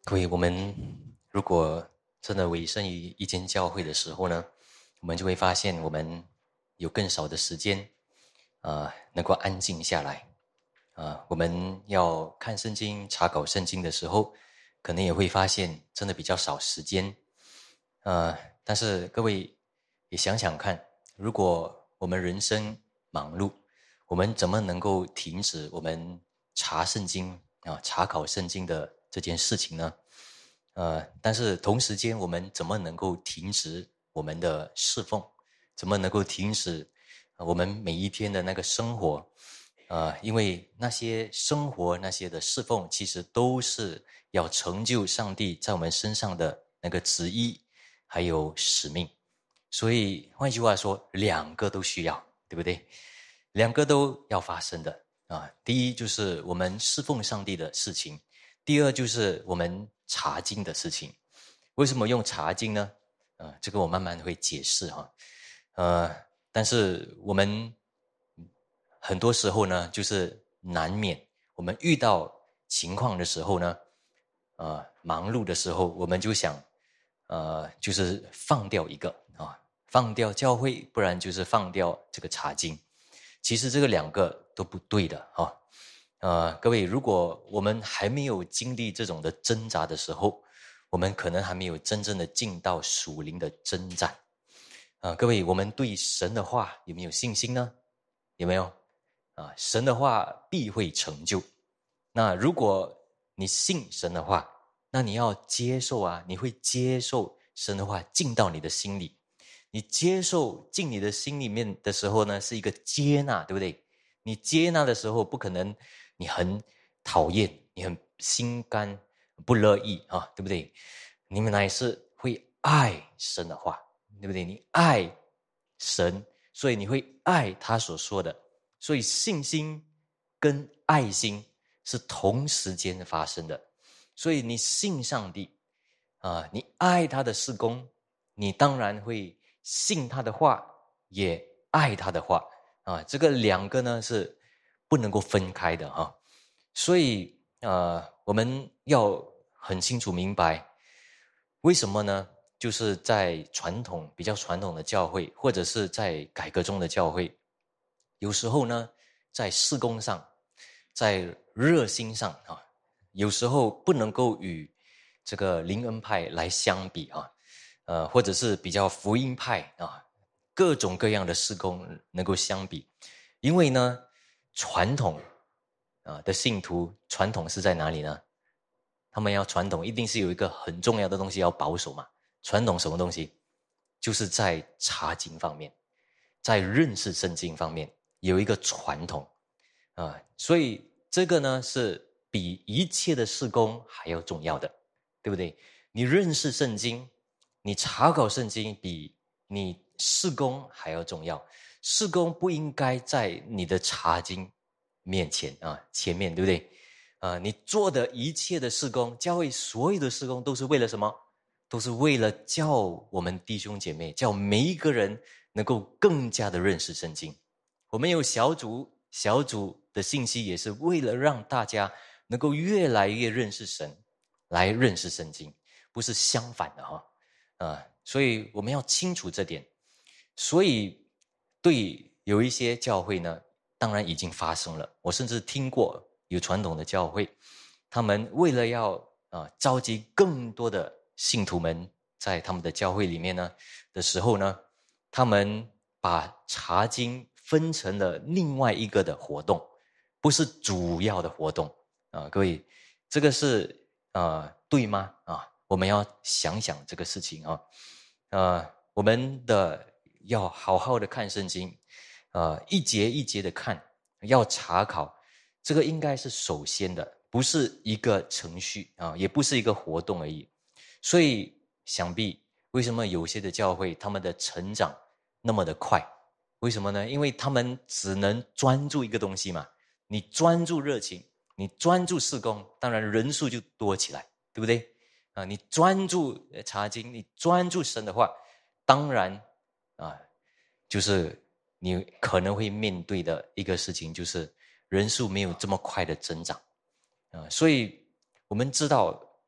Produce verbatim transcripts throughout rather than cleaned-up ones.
各位，我们如果真的委身于一间教会的时候呢，我们就会发现我们有更少的时间，呃，能够安静下来。呃，我们要看圣经、查考圣经的时候，可能也会发现真的比较少时间。呃，但是各位也想想看，如果我们人生忙碌，我们怎么能够停止我们查圣经啊、查考圣经的这件事情呢？呃，但是同时间，我们怎么能够停止我们的侍奉？怎么能够停止我们每一天的那个生活？呃，因为那些生活、那些的侍奉，其实都是要成就上帝在我们身上的那个旨意，还有使命。所以换句话说，两个都需要，对不对？两个都要发生的啊。第一就是我们侍奉上帝的事情，第二就是我们查经的事情。为什么用查经呢？呃，这个我慢慢会解释哈。呃，但是我们很多时候呢，就是难免我们遇到情况的时候呢，呃，忙碌的时候，我们就想，呃，就是放掉一个啊，放掉教会，不然就是放掉这个查经。其实这个两个都不对的啊。呃，各位，如果我们还没有经历这种的挣扎的时候，我们可能还没有真正的进到属灵的征战。啊、呃，各位，我们对神的话有没有信心呢？有没有？啊，神的话必会成就。那如果你信神的话，那你要接受啊，你会接受神的话进到你的心里。你接受进你的心里面的时候呢，是一个接纳，对不对？你接纳的时候，不可能你很讨厌，你很心甘不乐意啊，对不对？你们乃是会爱神的话，对不对？你爱神，所以你会爱他所说的。所以信心跟爱心是同时间发生的。所以你信上帝啊，你爱他的事工，你当然会信他的话，也爱他的话啊。这个两个呢是不能够分开的哈。所以呃，我们要很清楚明白，为什么呢？就是在传统比较传统的教会，或者是在改革中的教会，有时候呢，在事工上，在热心上啊，有时候不能够与这个灵恩派来相比啊，呃，或者是比较福音派啊，各种各样的事工能够相比，因为呢，传统啊的信徒，传统是在哪里呢？他们要传统，一定是有一个很重要的东西要保守嘛。传统什么东西？就是在查经方面，在认识圣经方面有一个传统啊，所以这个呢是比一切的事工还要重要的，对不对？你认识圣经，你查考圣经，比你事工还要重要。事工不应该在你的查经面前啊，前面，对不对？啊，你做的一切的事工，教会所有的事工都是为了什么？都是为了叫我们弟兄姐妹，叫每一个人能够更加的认识圣经。我们有小组，小组的信息也是为了让大家能够越来越认识神，来认识圣经，不是相反的哈。啊，所以我们要清楚这点。所以对有一些教会呢，当然已经发生了。我甚至听过有传统的教会，他们为了要啊、呃、召集更多的信徒们在他们的教会里面呢的时候呢，他们把查经分成了另外一个的活动，不是主要的活动啊、呃。各位，这个是呃对吗？啊，我们要想想这个事情啊。呃，我们的要好好的看圣经，呃，一节一节的看，要查考，这个应该是首先的，不是一个程序啊，也不是一个活动而已。所以想必为什么有些的教会他们的成长那么的快？为什么呢？因为他们只能专注一个东西嘛。你专注热情，你专注事工，当然人数就多起来，对不对？啊，你专注查经，你专注神的话，当然啊，就是你可能会面对的一个事情，就是人数没有这么快的增长啊。所以我们知道，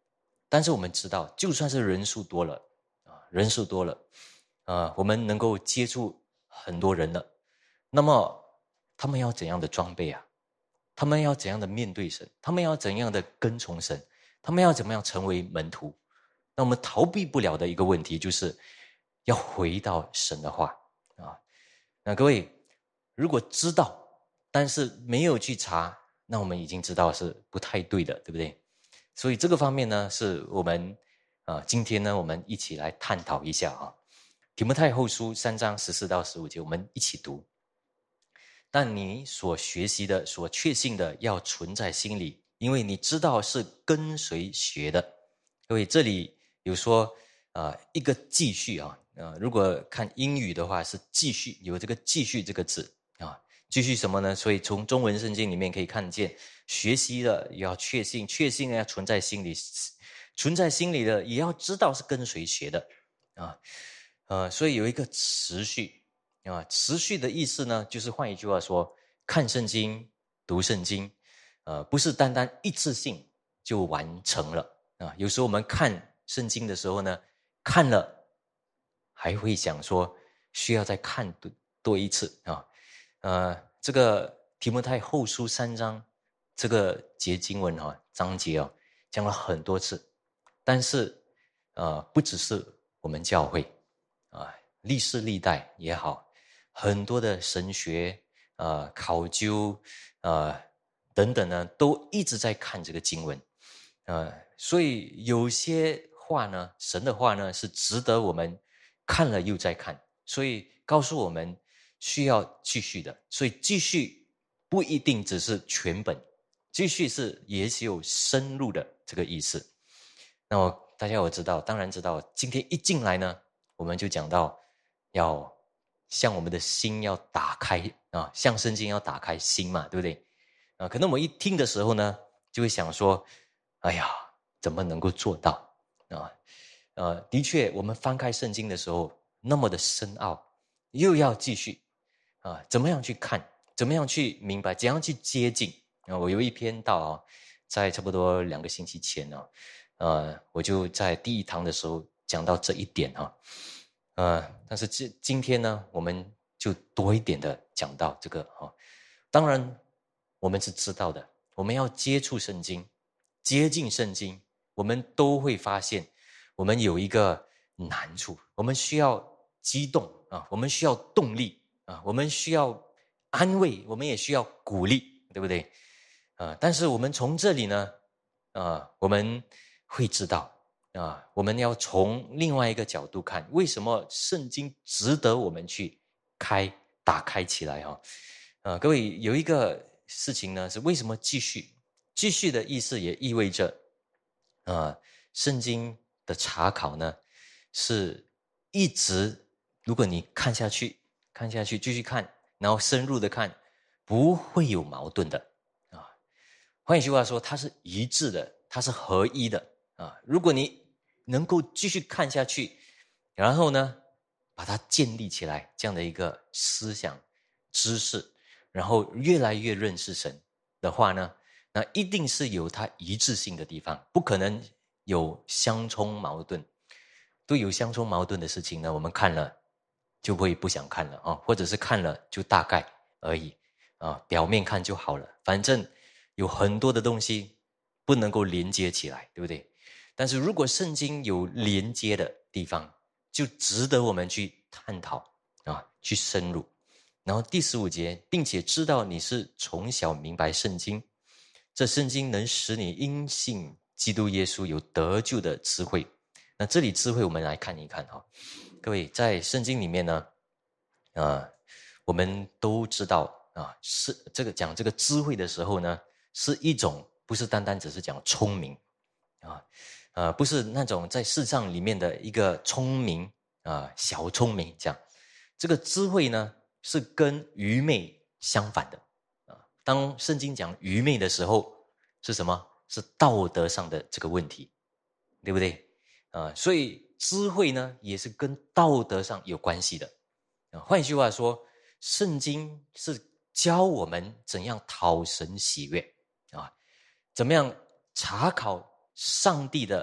但是我们知道，就算是人数多了啊，人数多了啊，我们能够接触很多人了，那么他们要怎样的装备啊？他们要怎样的面对神？他们要怎样的跟从神？他们要怎么样成为门徒？那我们逃避不了的一个问题，就是要回到神的话啊。那各位，如果知道，但是没有去查，那我们已经知道是不太对的，对不对？所以这个方面呢，是我们啊，今天呢，我们一起来探讨一下啊。提摩太后书三章十四到十五节，我们一起读。但你所学习的、所确信的，要存在心里，因为你知道是跟谁学的。各位，这里有说啊、呃，一个继续啊，啊、呃，如果看英语的话是继续，有这个继续这个字啊，继续什么呢？所以从中文圣经里面可以看见，学习的也要确信，确信要存在心里，存在心里的也要知道是跟谁学的啊，呃，所以有一个持续。啊，持续的意思呢，就是换一句话说，看圣经、读圣经，呃，不是单单一次性就完成了啊。有时候我们看圣经的时候呢，看了还会想说需要再看多多一次啊。呃，这个提摩太后书三章这个节经文哈、啊、章节哦，讲了很多次，但是呃，不只是我们教会啊，历世历代也好。很多的神学、呃考究、呃等等呢，都一直在看这个经文，呃，所以有些话呢，神的话呢，是值得我们看了又再看，所以告诉我们需要继续的，所以继续不一定只是全本，继续是也是有深入的这个意思。那么大家有知道，当然知道，今天一进来呢，我们就讲到要。向我们的心要打开啊，向圣经要打开心嘛，对不对？啊，可能我们一听的时候呢，就会想说，哎呀，怎么能够做到啊？呃，的确，我们翻开圣经的时候，那么的深奥，又要继续啊，怎么样去看？怎么样去明白？怎样去接近？啊，我有一篇道啊，在差不多两个星期前呢，呃，我就在第一堂的时候讲到这一点啊。呃，但是今今天呢，我们就多一点的讲到这个哈、哦。当然，我们是知道的，我们要接触圣经，接近圣经，我们都会发现，我们有一个难处，我们需要激动啊，我们需要动力啊，我们需要安慰，我们也需要鼓励，对不对？啊、呃，但是我们从这里呢，啊、呃，我们会知道。啊，我们要从另外一个角度看，为什么圣经值得我们去开打开起来哈、哦？呃，各位有一个事情呢，是为什么继续？继续的意思也意味着，呃，圣经的查考呢，是一直，如果你看下去，看下去，继续看，然后深入的看，不会有矛盾的啊。换一句话说，它是一致的，它是合一的。啊，如果你能够继续看下去，然后呢，把它建立起来，这样的一个思想、知识，然后越来越认识神的话呢，那一定是有它一致性的地方，不可能有相冲矛盾。都有相冲矛盾的事情呢，我们看了就会不想看了啊，或者是看了就大概而已啊，表面看就好了，反正有很多的东西不能够连接起来，对不对？但是如果圣经有连接的地方，就值得我们去探讨啊，去深入。然后第十五节，并且知道你是从小明白圣经，这圣经能使你因信基督耶稣有得救的智慧。那这里智慧我们来看一看哈，各位在圣经里面呢，呃，我们都知道啊，是这个讲这个智慧的时候呢，是一种不是单单只是讲聪明啊。呃，不是那种在世上里面的一个聪明啊、呃，小聪明这样。这个智慧呢，是跟愚昧相反的啊、呃。当圣经讲愚昧的时候，是什么？是道德上的这个问题，对不对？啊、呃，所以智慧呢，也是跟道德上有关系的。啊、呃，换一句话说，圣经是教我们怎样讨神喜悦啊，怎么样查考上帝的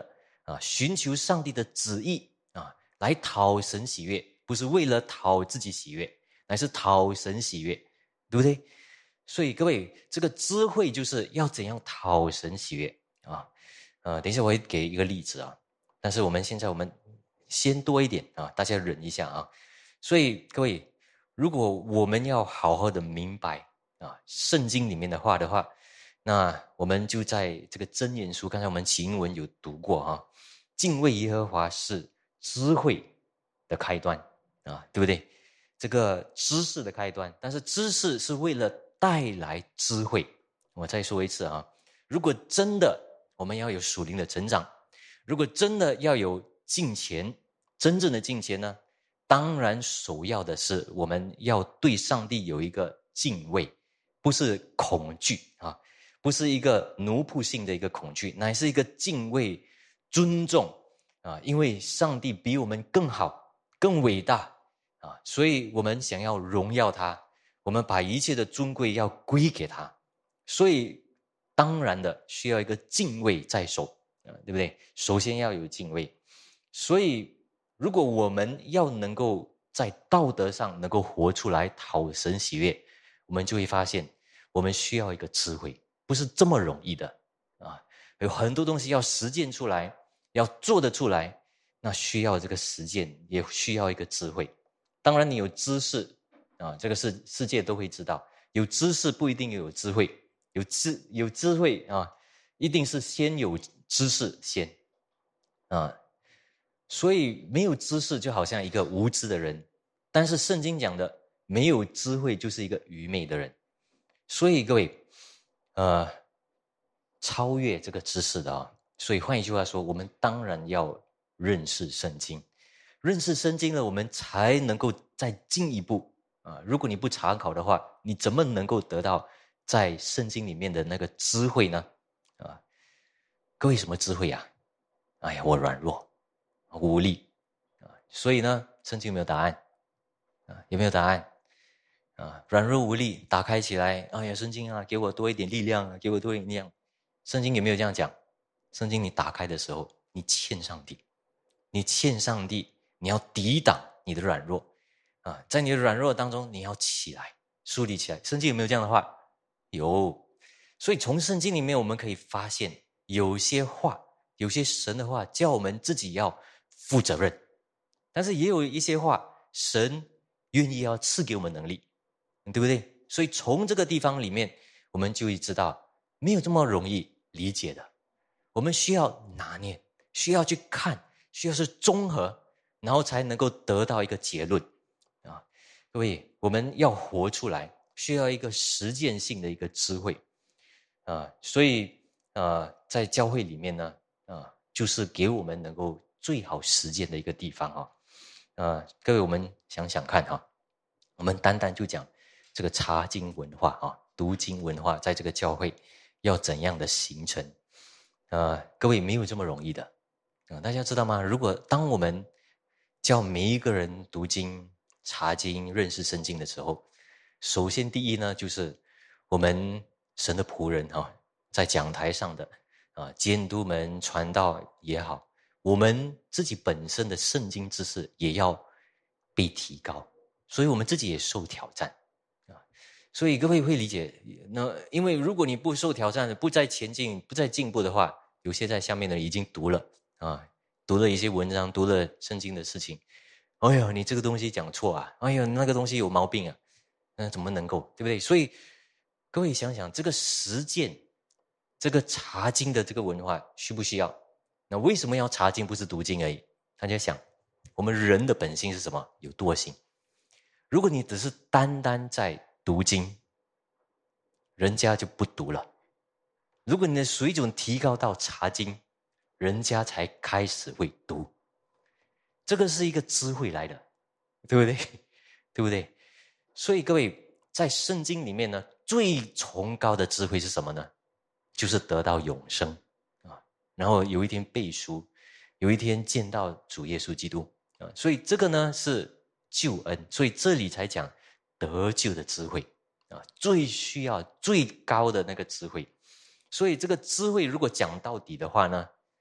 啊，寻求上帝的旨意啊，来讨神喜悦，不是为了讨自己喜悦，乃是讨神喜悦，对不对？所以各位，这个智慧就是要怎样讨神喜悦啊？呃，等一下我会给一个例子啊，但是我们现在我们先多一点啊，大家忍一下啊。所以各位，如果我们要好好的明白啊圣经里面的话的话，那我们就在这个箴言书，刚才我们经文有读过啊，敬畏耶和华是智慧的开端啊，对不对？这个知识的开端，但是知识是为了带来智慧。我再说一次啊，如果真的我们要有属灵的成长，如果真的要有敬虔，真正的敬虔呢，当然首要的是我们要对上帝有一个敬畏，不是恐惧啊，不是一个奴仆性的一个恐惧，乃是一个敬畏、尊重啊，因为上帝比我们更好、更伟大啊，所以我们想要荣耀他，我们把一切的尊贵要归给他，所以当然的需要一个敬畏在手啊，对不对？首先要有敬畏，所以如果我们要能够在道德上能够活出来讨神喜悦，我们就会发现我们需要一个智慧，不是这么容易的啊，有很多东西要实践出来，要做得出来，那需要这个实践，也需要一个智慧。当然你有知识啊，这个世世界都会知道，有知识不一定有智慧，有智有智慧啊，一定是先有知识先啊。所以没有知识就好像一个无知的人，但是圣经讲的没有智慧就是一个愚昧的人。所以各位呃，超越这个知识的啊，所以换一句话说，我们当然要认识圣经，认识圣经了，我们才能够再进一步啊。如果你不查考的话，你怎么能够得到在圣经里面的那个智慧呢？啊，各位什么智慧啊？哎呀，我软弱无力啊，所以呢，圣经有没有答案啊？有没有答案啊？软弱无力，打开起来，哎呀，圣经啊，给我多一点力量啊，给我多一点力量。圣经有没有这样讲？圣经你打开的时候，你欠上帝，你欠上帝，你要抵挡你的软弱啊，在你的软弱当中，你要起来，树立起来。圣经有没有这样的话？有。所以从圣经里面我们可以发现，有些话，有些神的话，叫我们自己要负责任，但是也有一些话，神愿意要赐给我们能力，对不对？所以从这个地方里面，我们就会知道，没有这么容易理解的，我们需要拿捏，需要去看，需要是综合，然后才能够得到一个结论啊！各位，我们要活出来，需要一个实践性的一个智慧啊！所以啊，在教会里面呢，啊，就是给我们能够最好实践的一个地方啊！啊，各位，我们想想看哈，我们单单就讲这个查经文化啊，读经文化，在这个教会要怎样的形成？呃，各位没有这么容易的啊、呃！大家知道吗？如果当我们叫每一个人读经、查经、认识圣经的时候，首先第一呢，就是我们神的仆人啊，在讲台上的啊，监督们、传道也好，我们自己本身的圣经知识也要被提高，所以我们自己也受挑战啊。所以各位会理解，那因为如果你不受挑战，不再前进，不再进步的话，有些在下面的人已经读了啊，读了一些文章，读了圣经的事情，哎呦，你这个东西讲错啊，哎呦，那个东西有毛病啊，那怎么能够，对不对？所以各位想想，这个实践，这个查经的这个文化需不需要？那为什么要查经，不是读经而已？大家想，我们人的本性是什么？有惰性。如果你只是单单在读经，人家就不读了。如果你的水准提高到查经，人家才开始会读。这个是一个智慧来的，对不对？对不对？所以各位，在圣经里面呢，最崇高的智慧是什么呢？就是得到永生啊，然后有一天背书，有一天见到主耶稣基督啊。所以这个呢是救恩，所以这里才讲得救的智慧啊，最需要最高的那个智慧。所以这个智慧如果讲到底的话呢，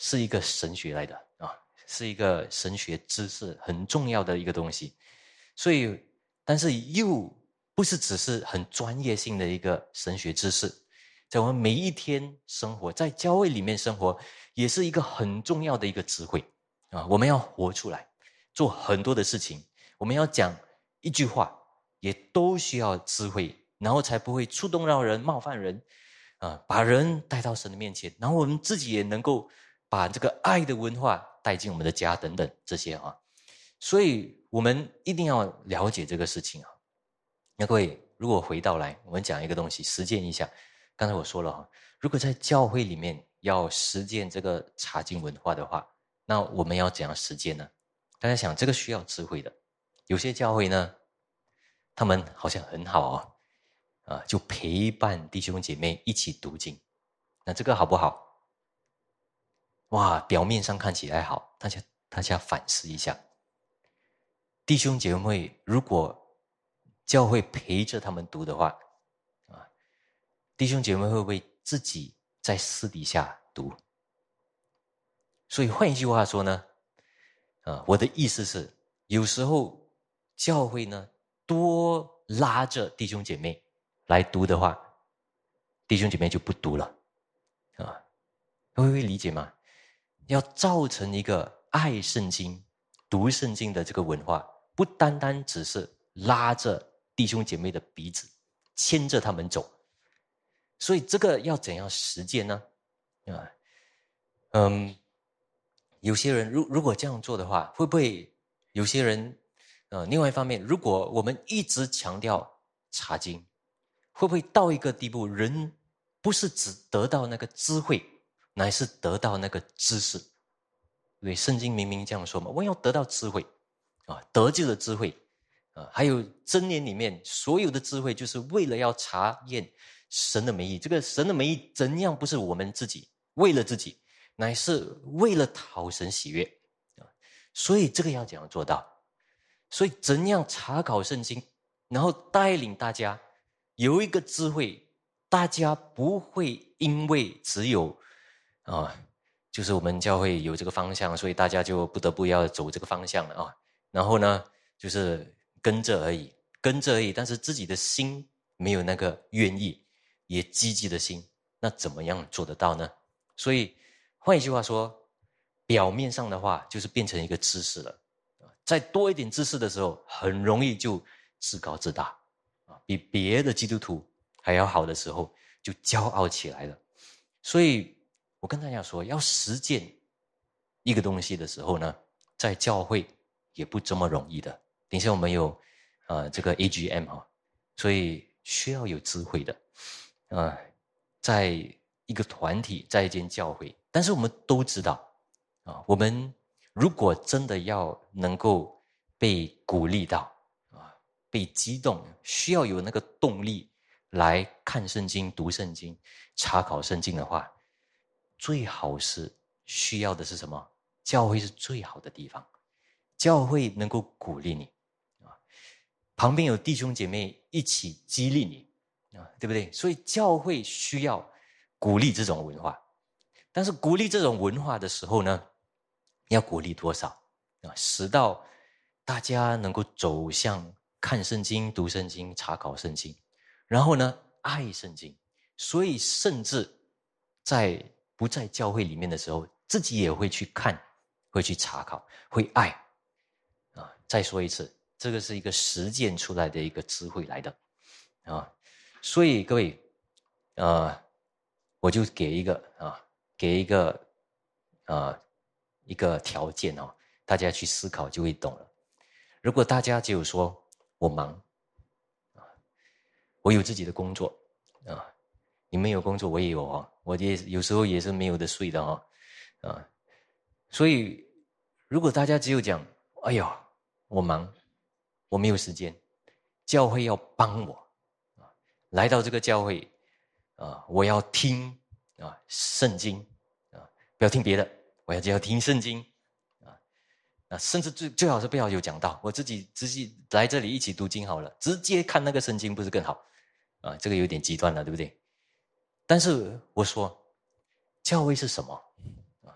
是一个神学来的啊，是一个神学知识很重要的一个东西。所以，但是又不是只是很专业性的一个神学知识，在我们每一天生活，在教会里面生活，也是一个很重要的一个智慧啊！我们要活出来，做很多的事情，我们要讲一句话，也都需要智慧，然后才不会触动到人、冒犯人啊，把人带到神的面前，然后我们自己也能够把这个爱的文化带进我们的家等等这些啊。所以我们一定要了解这个事情啊。那各位，如果回到来，我们讲一个东西，实践一下。刚才我说了哈，如果在教会里面要实践这个查经文化的话，那我们要怎样实践呢？大家想，这个需要智慧的。有些教会呢，他们好像很好啊，啊，就陪伴弟兄姐妹一起读经。那这个好不好？哇，表面上看起来好，大家大家反思一下。弟兄姐妹，如果教会陪着他们读的话，啊，弟兄姐妹会不会自己在私底下读？所以换一句话说呢，啊，我的意思是，有时候教会呢多拉着弟兄姐妹来读的话，弟兄姐妹就不读了，啊，各位会理解吗？要造成一个爱圣经、读圣经的这个文化，不单单只是拉着弟兄姐妹的鼻子，牵着他们走。所以这个要怎样实践呢？啊，嗯，有些人如如果这样做的话，会不会有些人？呃，另外一方面，如果我们一直强调查经，会不会到一个地步，人不是只得到那个智慧，乃是得到那个知识？对，圣经明明这样说嘛，我们要得到智慧啊，得救的智慧啊，还有箴言里面所有的智慧，就是为了要查验神的美意。这个神的美意怎样不是我们自己为了自己，乃是为了讨神喜悦啊。所以这个要怎样做到？所以怎样查考圣经，然后带领大家有一个智慧，大家不会因为只有啊，就是我们教会有这个方向，所以大家就不得不要走这个方向了啊。然后呢，就是跟着而已，跟着而已，但是自己的心没有那个愿意也积极的心，那怎么样做得到呢？所以换一句话说，表面上的话就是变成一个知识了。再多一点知识的时候，很容易就自高自大啊，比别的基督徒还要好的时候，就骄傲起来了。所以我跟大家说，要实践一个东西的时候呢，在教会也不这么容易的。等一下我们有呃这个 A G M 啊，所以需要有智慧的啊，在一个团体，在一间教会，但是我们都知道啊，我们如果真的要能够被鼓励到啊，被激动，需要有那个动力来看圣经、读圣经、查考圣经的话，最好是需要的是什么？教会是最好的地方，教会能够鼓励你啊，旁边有弟兄姐妹一起激励你啊，对不对？所以教会需要鼓励这种文化，但是鼓励这种文化的时候呢，要鼓励多少啊？使到大家能够走向看圣经、读圣经、查考圣经，然后呢，爱圣经。所以甚至在不在教会里面的时候，自己也会去看，会去查考，会爱啊。再说一次，这个是一个实践出来的一个智慧来的啊。所以各位，呃，我就给一个啊，给一个呃一个条件哦，大家去思考就会懂了。如果大家只有说我忙啊，我有自己的工作啊，你们有工作我也有啊，我也有时候也是没有得睡的啊，啊，所以如果大家只有讲，哎呦，我忙，我没有时间，教会要帮我啊，来到这个教会啊，我要听啊圣经啊，不要听别的，我要只要听圣经啊，啊，甚至最最好是不要有讲道，我自己直接来这里一起读经好了，直接看那个圣经不是更好啊？这个有点极端了，对不对？但是我说，教会是什么啊？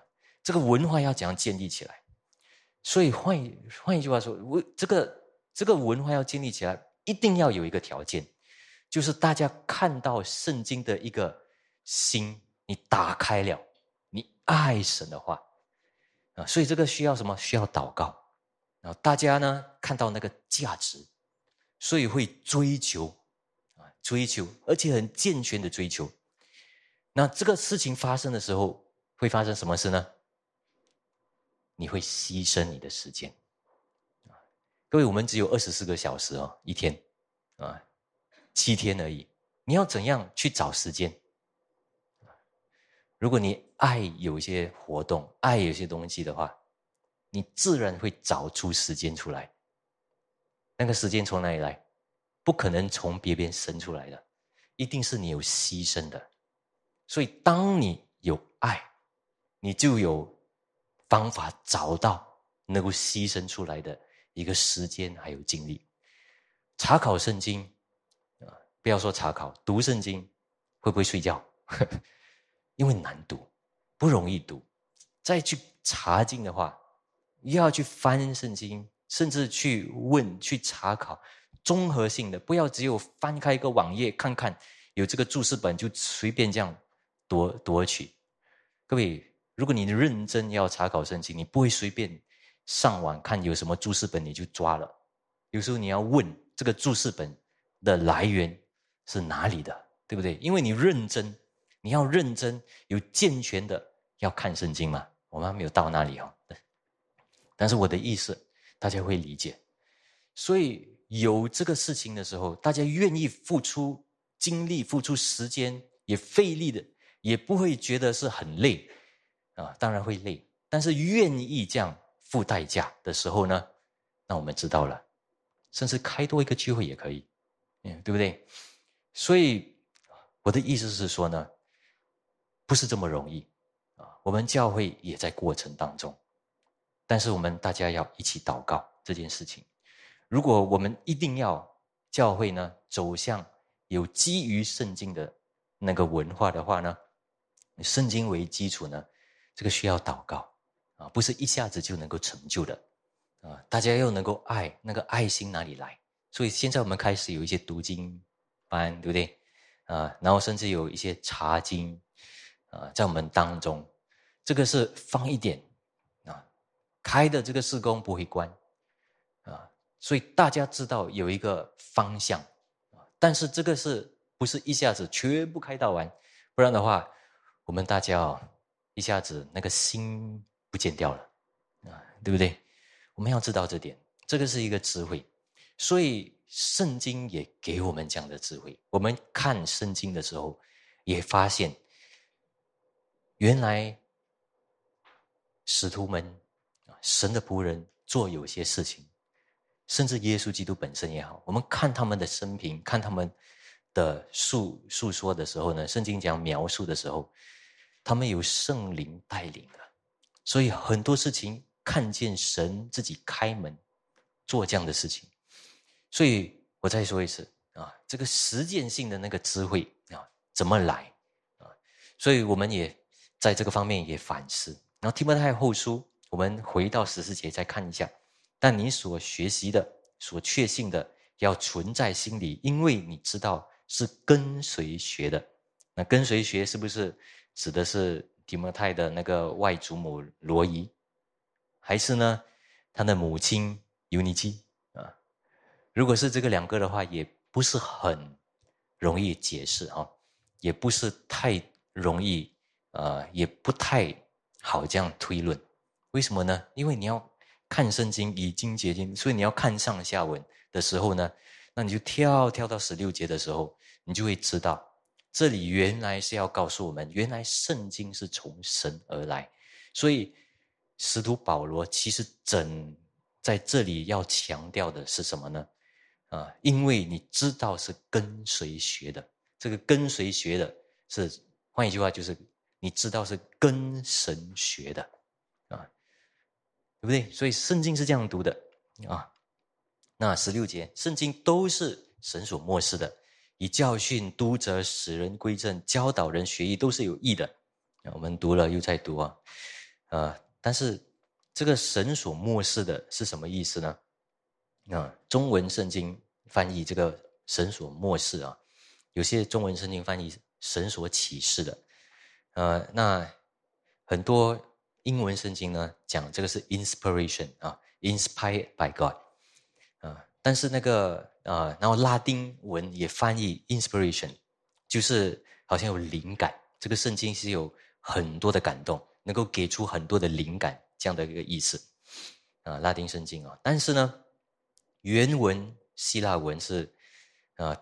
这个文化要怎样建立起来？所以换换一句话说，我这个这个文化要建立起来，一定要有一个条件，就是大家看到圣经的一个心，你打开了，你爱神的话啊，所以这个需要什么？需要祷告。然后大家呢看到那个价值，所以会追求啊，追求，而且很健全的追求。那这个事情发生的时候，会发生什么事呢？你会牺牲你的时间。各位，我们只有二十四个小时哦，一天啊，七天而已。你要怎样去找时间？如果你爱有一些活动，爱有些东西的话，你自然会找出时间出来。那个时间从哪里来？不可能从别边生出来的，一定是你有牺牲的。所以当你有爱，你就有方法找到能够牺牲出来的一个时间还有精力。查考圣经啊，不要说查考，读圣经会不会睡觉？因为难读，不容易读。再去查经的话，又要去翻圣经，甚至去问、去查考，综合性的，不要只有翻开一个网页看看，有这个注释本就随便这样夺夺取。各位，如果你认真要查考圣经，你不会随便上网看有什么注释本你就抓了。有时候你要问这个注释本的来源是哪里的，对不对？因为你认真，你要认真有健全的要看圣经嘛。我们还没有到那里哦，但是我的意思大家会理解。所以有这个事情的时候，大家愿意付出精力、付出时间，也费力的，也不会觉得是很累啊，当然会累，但是愿意这样付代价的时候呢，那我们知道了，甚至开多一个聚会也可以，嗯，对不对？所以我的意思是说呢，不是这么容易啊，我们教会也在过程当中，但是我们大家要一起祷告这件事情。如果我们一定要教会呢走向有基于圣经的那个文化的话呢，圣经为基础呢，这个需要祷告啊，不是一下子就能够成就的啊。大家又能够爱，那个爱心哪里来？所以现在我们开始有一些读经班，对不对啊？然后甚至有一些查经啊，在我们当中，这个是放一点啊，开的这个事工不会关啊。所以大家知道有一个方向，但是这个是不是一下子全部开到完？不然的话，我们大家哦，一下子那个心不见掉了啊，对不对？我们要知道这点，这个是一个智慧。所以圣经也给我们这样的智慧。我们看圣经的时候，也发现原来使徒们神的仆人做有些事情，甚至耶稣基督本身也好，我们看他们的生平，看他们的述述说的时候呢，圣经讲描述的时候，他们有圣灵带领的，所以很多事情看见神自己开门做这样的事情。所以我再说一次啊，这个实践性的那个智慧啊，怎么来啊？所以我们也在这个方面也反思。然后提摩太后书，我们回到十四节再看一下。但你所学习的、所确信的，要存在心里，因为你知道是跟随学的。那跟随学是不是指的是提摩太的那个外祖母罗伊，还是呢他的母亲尤尼基啊？如果是这个两个的话，也不是很容易解释啊，也不是太容易，呃，也不太好这样推论。为什么呢？因为你要看圣经以经解经，所以你要看上下文的时候呢，那你就跳跳到十六节的时候，你就会知道，这里原来是要告诉我们，原来圣经是从神而来。所以使徒保罗其实整在这里要强调的是什么呢？啊，因为你知道是跟随学的，这个跟随学的是，换一句话就是你知道是跟神学的啊，对不对？所以圣经是这样读的啊。那十六节，圣经都是神所默示的，以教训、督责、使人归正、教导人学义，都是有益的。我们读了又再读啊。 呃，但是这个神所默示的是什么意思呢？啊、呃，中文圣经翻译这个神所默示啊，有些中文圣经翻译神所启示的，呃，那很多英文圣经呢讲这个是 inspiration 啊 ，inspired by God 啊、呃，但是那个啊、呃，然后拉丁文也翻译 inspiration， 就是好像有灵感，这个圣经是有很多的感动，能够给出很多的灵感这样的一个意思啊、呃，拉丁圣经啊，但是呢，原文希腊文是啊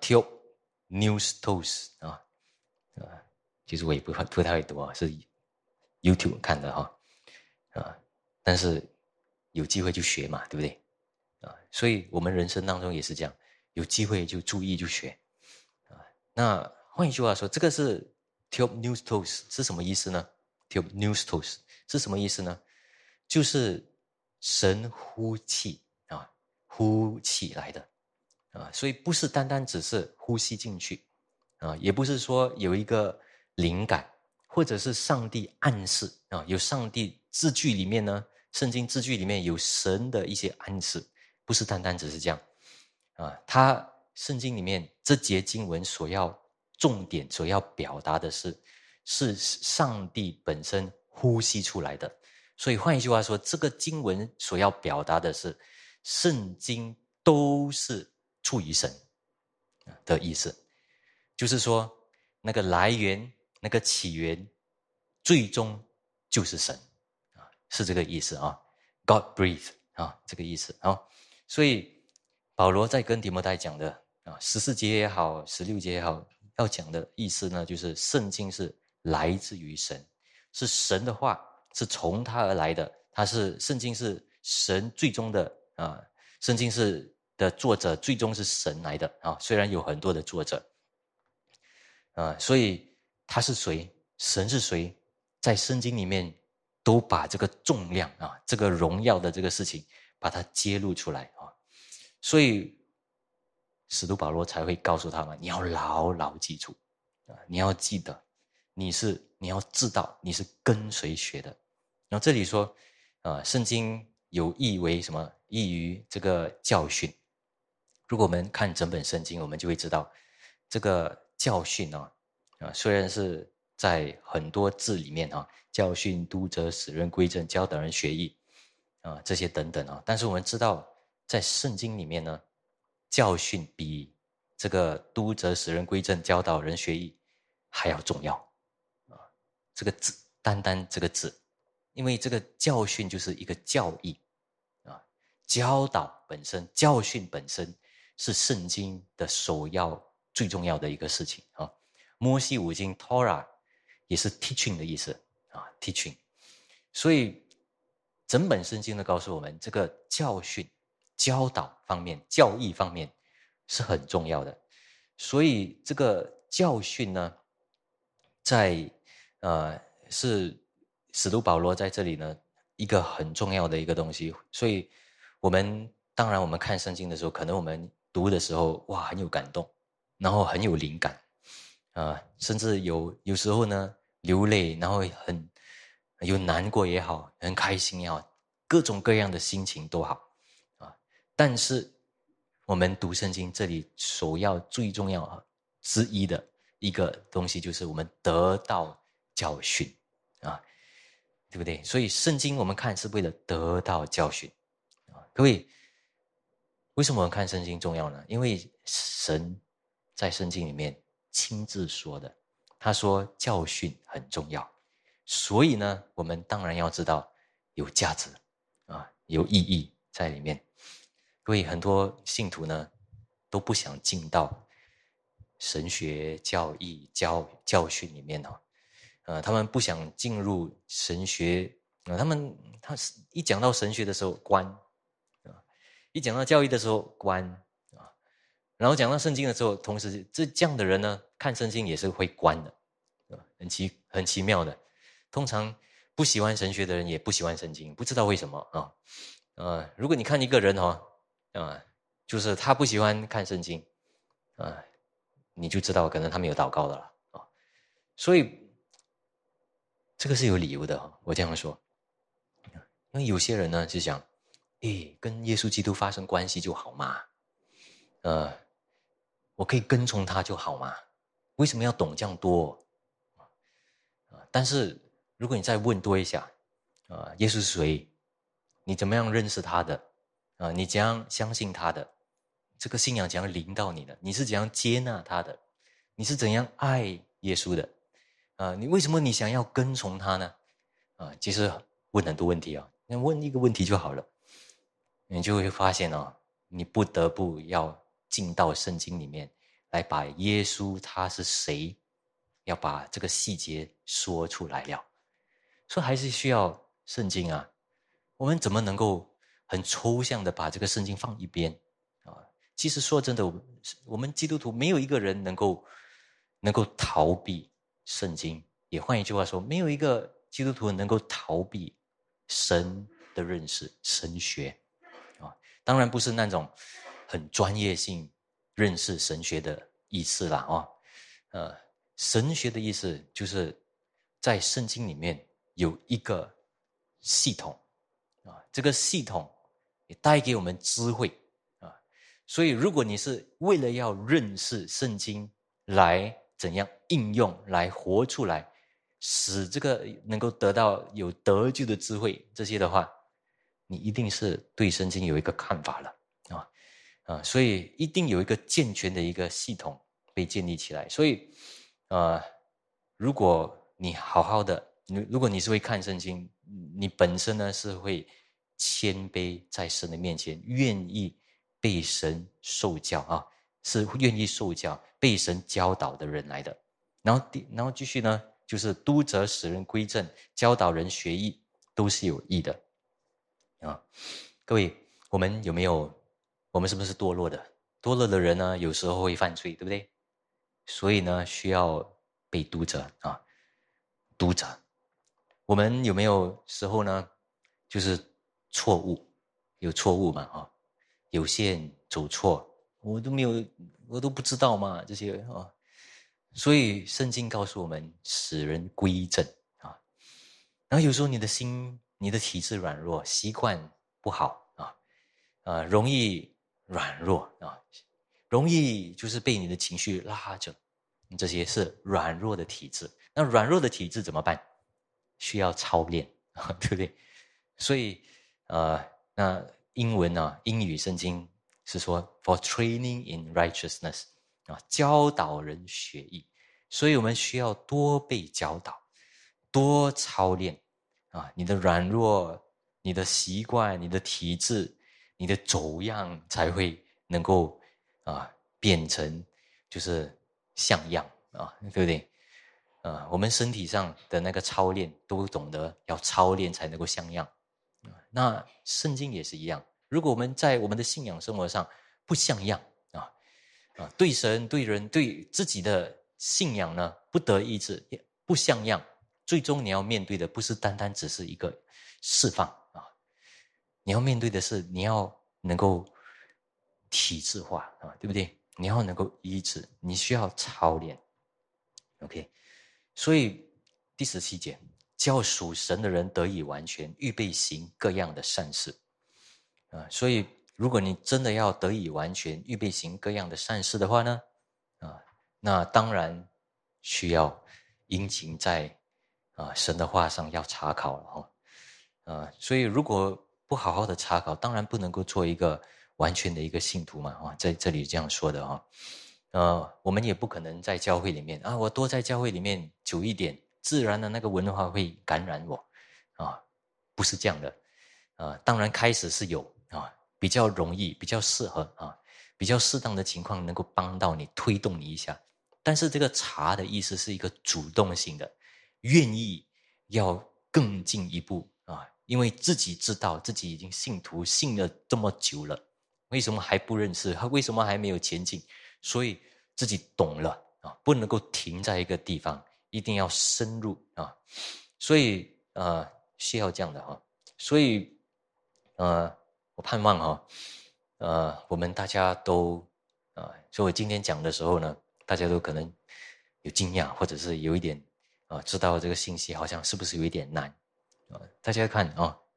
theopneustos 啊。啊，其实我也不不太会读啊，是 YouTube 看的哈，啊，但是有机会就学嘛，对不对？啊，所以我们人生当中也是这样，有机会就注意就学，啊，那换一句话说，这个是 theopneustos 是什么意思呢 ？theopneustos 是什么意思呢？就是神呼气啊，呼气来的啊，所以不是单单只是呼吸进去。啊，也不是说有一个灵感，或者是上帝暗示啊，有上帝字句里面呢，圣经字句里面有神的一些暗示，不是单单只是这样啊。他圣经里面这节经文所要重点所要表达的是，是上帝本身呼吸出来的。所以换一句话说，这个经文所要表达的是，圣经都是出于神的意思。就是说，那个来源、那个起源，最终就是神啊，是这个意思啊。God breathe 啊，这个意思啊。所以保罗在跟提摩太讲的啊，十四节也好，十六节也好，要讲的意思呢，就是圣经是来自于神，是神的话，是从他而来的。他是圣经是神最终的啊，圣经是的作者最终是神来的啊。虽然有很多的作者。啊，所以他是谁？神是谁？在圣经里面都把这个重量啊，这个荣耀的这个事情，把它揭露出来啊。所以使徒保罗才会告诉他们：你要牢牢记住啊，你要记得，你是你要知道你是跟谁学的。然后这里说啊，圣经有译为什么？译于这个教训。如果我们看整本圣经，我们就会知道这个。教训啊，啊，虽然是在很多字里面啊，教训、督责、使人归正、教导人学艺啊，这些等等啊，但是我们知道，在圣经里面呢，教训比这个督责、使人归正、教导人学艺还要重要啊。这个字，单单这个字，因为这个教训就是一个教义啊，教导本身、教训本身是圣经的首要。最重要的一个事情啊，摩西五经 Torah 也是 teaching 的意思啊 ，teaching。所以整本圣经都告诉我们，这个教训、教导方面、教义方面是很重要的。所以这个教训呢，在呃是使徒保罗在这里呢一个很重要的一个东西。所以我们当然我们看圣经的时候，可能我们读的时候哇很有感动。然后很有灵感，啊、呃，甚至有有时候呢流泪，然后很有难过也好，很开心也好，各种各样的心情都好啊。但是我们读圣经这里首要最重要之一的一个东西，就是我们得到教训啊，对不对？所以圣经我们看是为了得到教训啊。各位，为什么我们看圣经重要呢？因为神。在圣经里面亲自说的，他说教训很重要，所以呢，我们当然要知道有价值啊，有意义在里面。所以很多信徒呢都不想进到神学教义教教训里面哦，呃，他们不想进入神学啊、呃，他们他一讲到神学的时候关啊，一讲到教义的时候关。然后讲到圣经的时候，同时这这样的人呢，看圣经也是会关的，很奇很奇妙的。通常不喜欢神学的人也不喜欢圣经，不知道为什么啊。呃，如果你看一个人哈、哦，啊、呃，就是他不喜欢看圣经，啊、呃，你就知道可能他没有祷告的了啊。所以这个是有理由的，我这样说。 因为有些人呢就想，诶，跟耶稣基督发生关系就好嘛，呃，我可以跟从他就好嘛，为什么要懂这样多？但是如果你再问多一下，啊、耶稣是谁？你怎么样认识他的？啊、你怎样相信他的？这个信仰怎样临到你的？你是怎样接纳他的？你是怎样爱耶稣的？啊、你为什么你想要跟从他呢？啊、其实问很多问题啊，那问一个问题就好了，你就会发现哦，你不得不要进到圣经里面来把耶稣他是谁，要把这个细节说出来了。所以还是需要圣经啊，我们怎么能够很抽象的把这个圣经放一边啊？其实说真的，我们我们基督徒没有一个人能够能够逃避圣经，也换一句话说，没有一个基督徒能够逃避神的认识、神学啊。当然不是那种很专业性认识神学的意思啦哦。呃，神学的意思就是在圣经里面有一个系统啊，这个系统也带给我们智慧啊。所以如果你是为了要认识圣经来怎样应用，来活出来，使这个能够得到有得救的智慧，这些的话，你一定是对圣经有一个看法了啊啊！所以一定有一个健全的一个系统被建立起来。所以，呃，如果你好好的，如果你是会看圣经，你本身呢是会谦卑在神的面前，愿意被神受教啊，是愿意受教、被神教导的人来的。然后，然后继续呢，就是督责使人归正，教导人学义，都是有益的啊。各位，我们有没有？我们是不是堕落的？堕落的人呢，有时候会犯罪，对不对？所以呢，需要被督责啊，督责。我们有没有时候呢，就是错误，有错误嘛啊，有线走错，我都没有，我都不知道嘛，这些啊。所以圣经告诉我们，使人归正啊。然后有时候你的心、你的体质软弱，习惯不好啊，呃，容易软弱啊，容易就是被你的情绪拉着，这些是软弱的体质。那软弱的体质怎么办？需要操练啊，对不对？所以呃，那英文啊，英语圣经是说 for training in righteousness 啊，教导人学义。所以我们需要多被教导，多操练啊，你的软弱、你的习惯、你的体质、你的走样才会能够啊变成就是像样啊，对不对？啊，我们身体上的那个操练都懂得要操练才能够像样。那圣经也是一样，如果我们在我们的信仰生活上不像样啊啊，对神、对人、对自己的信仰呢不得意志，不像样，最终你要面对的不是单单只是一个释放啊，你要面对的是你要能够体制化啊，对不对？你要能够医治，你需要操练。OK， 所以第十七节，叫属神的人得以完全，预备行各样的善事啊。所以如果你真的要得以完全，预备行各样的善事的话呢，啊，那当然需要殷勤在啊神的话上要查考了哈。啊，所以如果不好好的查考，当然不能够做一个完全的一个信徒嘛啊，在这里这样说的哈。呃，我们也不可能在教会里面啊，我多在教会里面久一点，自然的那个文化会感染我啊，不是这样的啊。当然开始是有啊，比较容易，比较适合啊，比较适当的情况能够帮到你，推动你一下。但是这个查的意思是一个主动性的，愿意要更进一步啊，因为自己知道自己已经信徒信了这么久了，为什么还不认识？为什么还没有前进？所以自己懂了啊，不能够停在一个地方，一定要深入啊。所以呃，需要这样的哈。所以呃，我盼望哈，呃，我们大家都啊、呃，所以我今天讲的时候呢，大家都可能有惊讶，或者是有一点啊、呃，知道这个信息好像是不是有一点难啊、呃？大家看啊、哦，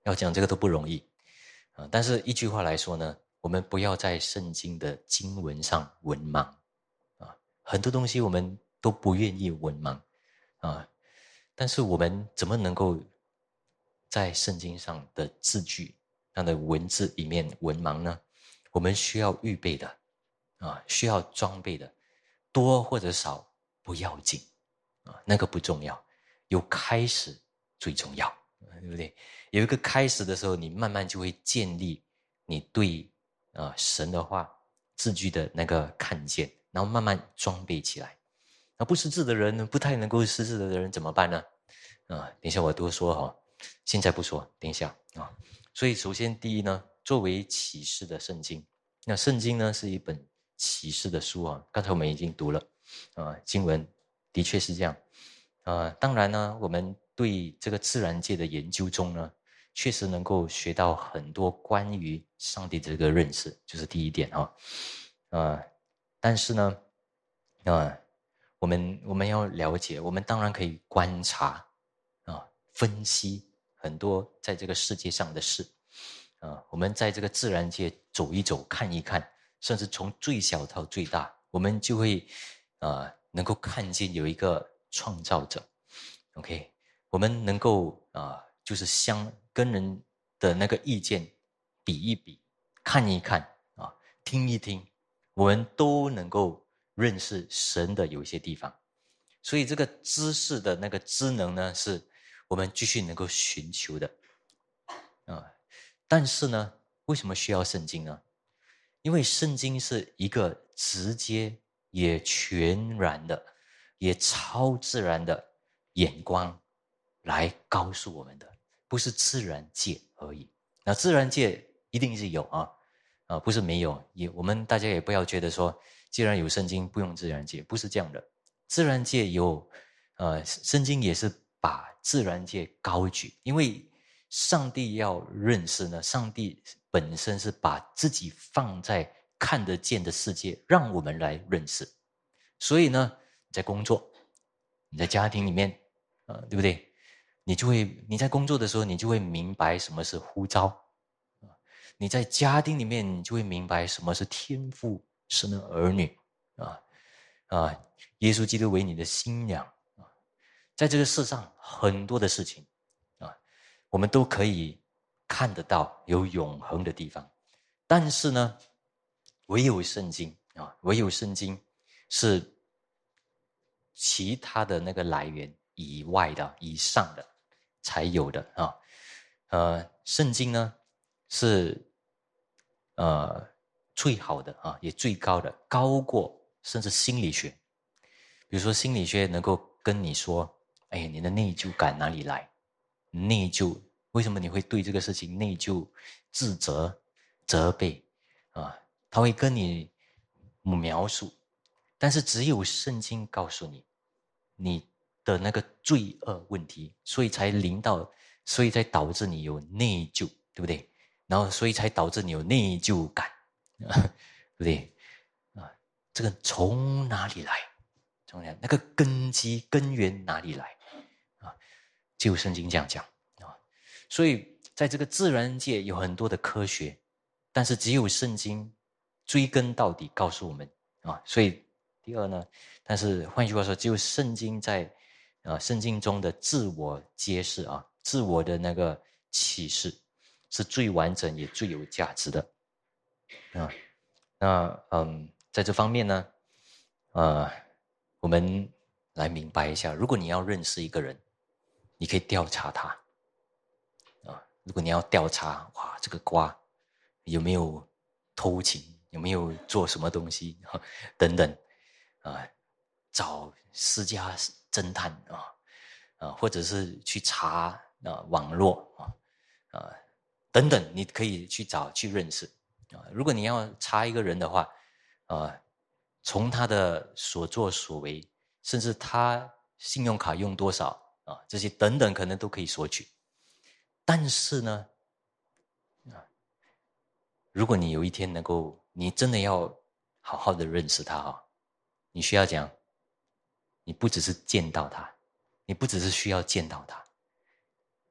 要讲这个都不容易啊。但是一句话来说呢，我们不要在圣经的经文上文盲啊，很多东西我们都不愿意文盲啊，但是我们怎么能够在圣经上的字句、它的文字里面文盲呢？我们需要预备的啊，需要装备的，多或者少不要紧啊，那个不重要，有开始最重要，对不对？有一个开始的时候，你慢慢就会建立你对啊神的话字句的那个看见，然后慢慢装备起来。那不识字的人呢，不太能够识字的人怎么办呢？啊，等一下我多说哈、哦，现在不说，等一下啊。所以首先第一呢，作为启示的圣经，那圣经呢是一本启示的书啊。刚才我们已经读了啊，经文的确是这样啊。当然呢，我们对这个自然界的研究中呢，确实能够学到很多关于上帝的这个认识，就是第一点哈、哦。啊，但是呢，啊。我们我们要了解，我们当然可以观察啊，分析很多在这个世界上的事啊。我们在这个自然界走一走，看一看，甚至从最小到最大，我们就会啊能够看见有一个创造者。OK， 我们能够啊，就是相跟人的那个意见比一比，看一看啊，听一听，我们都能够认识神的有一些地方。所以这个知识的那个知能呢，是我们继续能够寻求的啊。但是呢，为什么需要圣经呢？因为圣经是一个直接也全然的也超自然的眼光来告诉我们的，不是自然界而已。那自然界一定是有啊，啊，不是没有。也我们大家也不要觉得说，既然有圣经，不用自然界，不是这样的。自然界有，呃，圣经也是把自然界高举，因为上帝要认识呢，上帝本身是把自己放在看得见的世界，让我们来认识。所以呢，在工作，你在家庭里面，呃，对不对？你就会你在工作的时候，你就会明白什么是呼召。你在家庭里面，你就会明白什么是天父神的儿女啊啊！耶稣基督为你的新娘啊！在这个世上很多的事情啊，我们都可以看得到有永恒的地方，但是呢，唯有圣经啊，唯有圣经是其他的那个来源以外的、以上的才有的啊。呃，圣经呢是呃最好的啊，也最高的，高过甚至心理学。比如说心理学能够跟你说，哎，你的内疚感哪里来？内疚，为什么你会对这个事情内疚、自责、责备啊？他会跟你描述，但是只有圣经告诉你你的那个罪恶问题，所以才临到，所以才导致你有内疚，对不对？然后所以才导致你有内疚感，对不对？啊，这个从哪里来？从哪那个根基根源哪里来？啊，只有圣经这样讲啊。所以在这个自然界有很多的科学，但是只有圣经追根到底告诉我们啊。所以第二呢，但是换句话说，只有圣经在啊圣经中的自我揭示啊，自我的那个启示是最完整也最有价值的啊。那嗯，在这方面呢，呃，我们来明白一下，如果你要认识一个人，你可以调查他啊。如果你要调查，哇，这个瓜有没有偷情，有没有做什么东西等等啊，找私家侦探啊啊，或者是去查啊网络啊啊等等，你可以去找去认识啊。如果你要查一个人的话，啊，从他的所作所为，甚至他信用卡用多少啊，这些等等，可能都可以索取。但是呢，啊，如果你有一天能够，你真的要好好的认识他哈，你需要讲，你不只是见到他，你不只是需要见到他，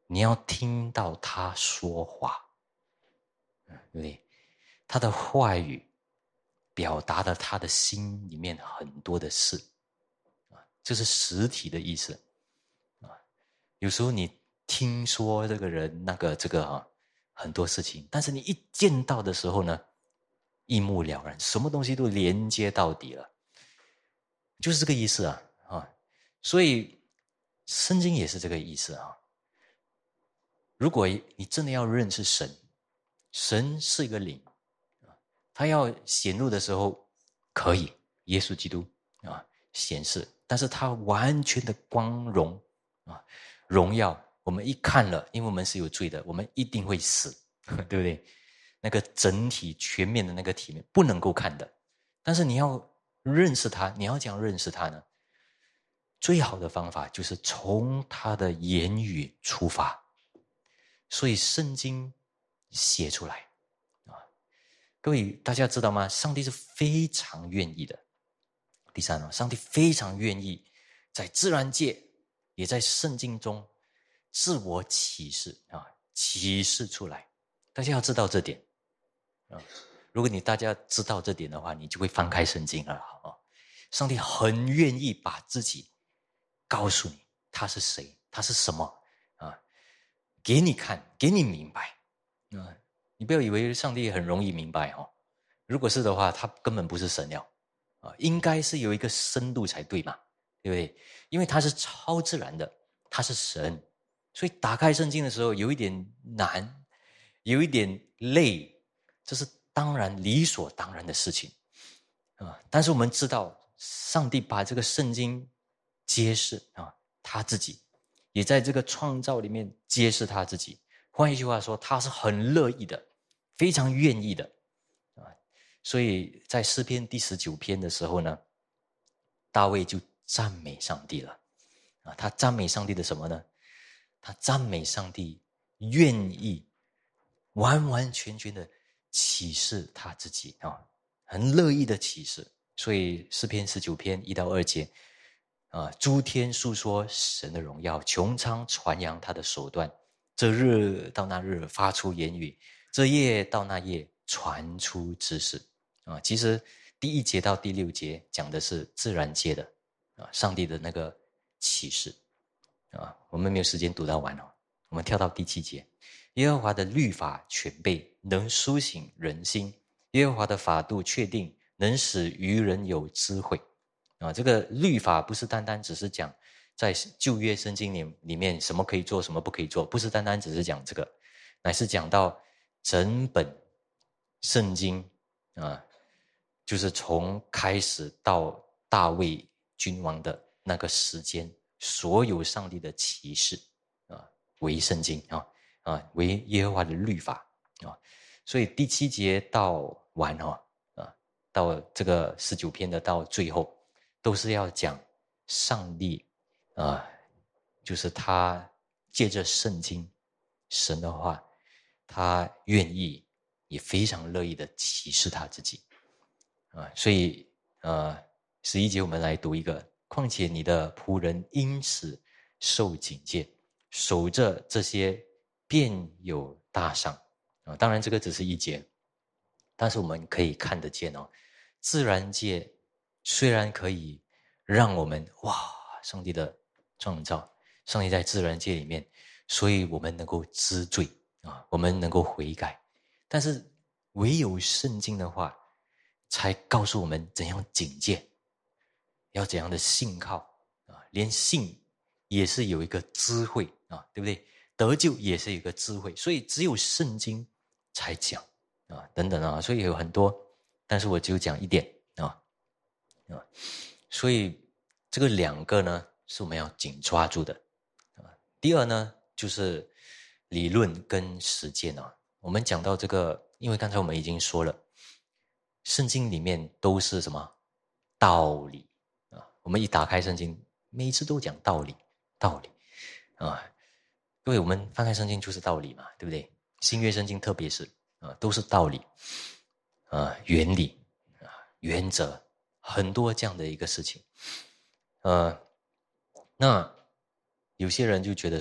你要听到他说话，对不对？他的话语表达了他的心里面很多的事，这是实体的意思。有时候你听说这个人那个这个啊很多事情，但是你一见到的时候呢，一目了然，什么东西都连接到底了，就是这个意思啊啊！所以圣经也是这个意思啊。如果你真的要认识神，神是一个灵，他要显露的时候可以，耶稣基督啊显示，但是他完全的光荣啊荣耀，我们一看了，因为我们是有罪的，我们一定会死，对不对？那个整体全面的那个体面不能够看的，但是你要认识他，你要怎样认识他呢？最好的方法就是从他的言语出发，所以圣经写出来啊，各位大家知道吗？上帝是非常愿意的。第三呢，上帝非常愿意在自然界也在圣经中自我启示啊，启示出来。大家要知道这点啊。如果你大家知道这点的话，你就会翻开圣经了啊。上帝很愿意把自己告诉你他是谁，他是什么啊，给你看，给你明白啊。你不要以为上帝很容易明白哦，如果是的话，他根本不是神了啊，应该是有一个深度才对嘛，对不对？因为他是超自然的，他是神，所以打开圣经的时候有一点难，有一点累，这是当然理所当然的事情啊。但是我们知道，上帝把这个圣经揭示啊，他自己也在这个创造里面揭示他自己。换一句话说，他是很乐意的，非常愿意的啊。所以在诗篇第十九篇的时候呢，大卫就赞美上帝了啊。他赞美上帝的什么呢？他赞美上帝愿意完完全全的启示他自己啊，很乐意的启示。所以诗篇十九篇一到二节啊，诸天述说神的荣耀，穹苍传扬他的手段。这日到那日发出言语，这夜到那夜传出知识啊。其实第一节到第六节讲的是自然界的啊，上帝的那个启示啊。我们没有时间读到完哦，我们跳到第七节。耶和华的律法全备，能苏醒人心；耶和华的法度确定，能使愚人有智慧啊。这个律法不是单单只是讲在旧约圣经里里面什么可以做，什么不可以做，不是单单只是讲这个，乃是讲到整本圣经啊，就是从开始到大卫君王的那个时间，所有上帝的启示啊，为圣经啊啊，为耶和华的律法啊。所以第七节到完哦啊，到这个十九篇的到最后，都是要讲上帝。啊，就是他借着圣经神的话，他愿意也非常乐意的启示他自己啊。所以呃十一节我们来读一个，况且你的仆人因此受警戒，守着这些便有大赏啊。当然这个只是一节，但是我们可以看得见哦，自然界虽然可以让我们哇上帝的创造，上帝在自然界里面，所以我们能够知罪啊，我们能够悔改。但是唯有圣经的话，才告诉我们怎样警戒，要怎样的信靠啊，连信也是有一个智慧啊，对不对？得救也是有一个智慧，所以只有圣经才讲啊，等等啊，所以有很多，但是我只有讲一点啊啊，所以这个两个呢，是我们要紧抓住的啊。第二呢，就是理论跟实践啊。我们讲到这个，因为刚才我们已经说了，圣经里面都是什么道理啊？我们一打开圣经，每次都讲道理，道理啊。各位，我们翻开圣经就是道理嘛，对不对？新约圣经特别是啊，都是道理啊，原理啊，原则，很多这样的一个事情。呃，那有些人就觉得说，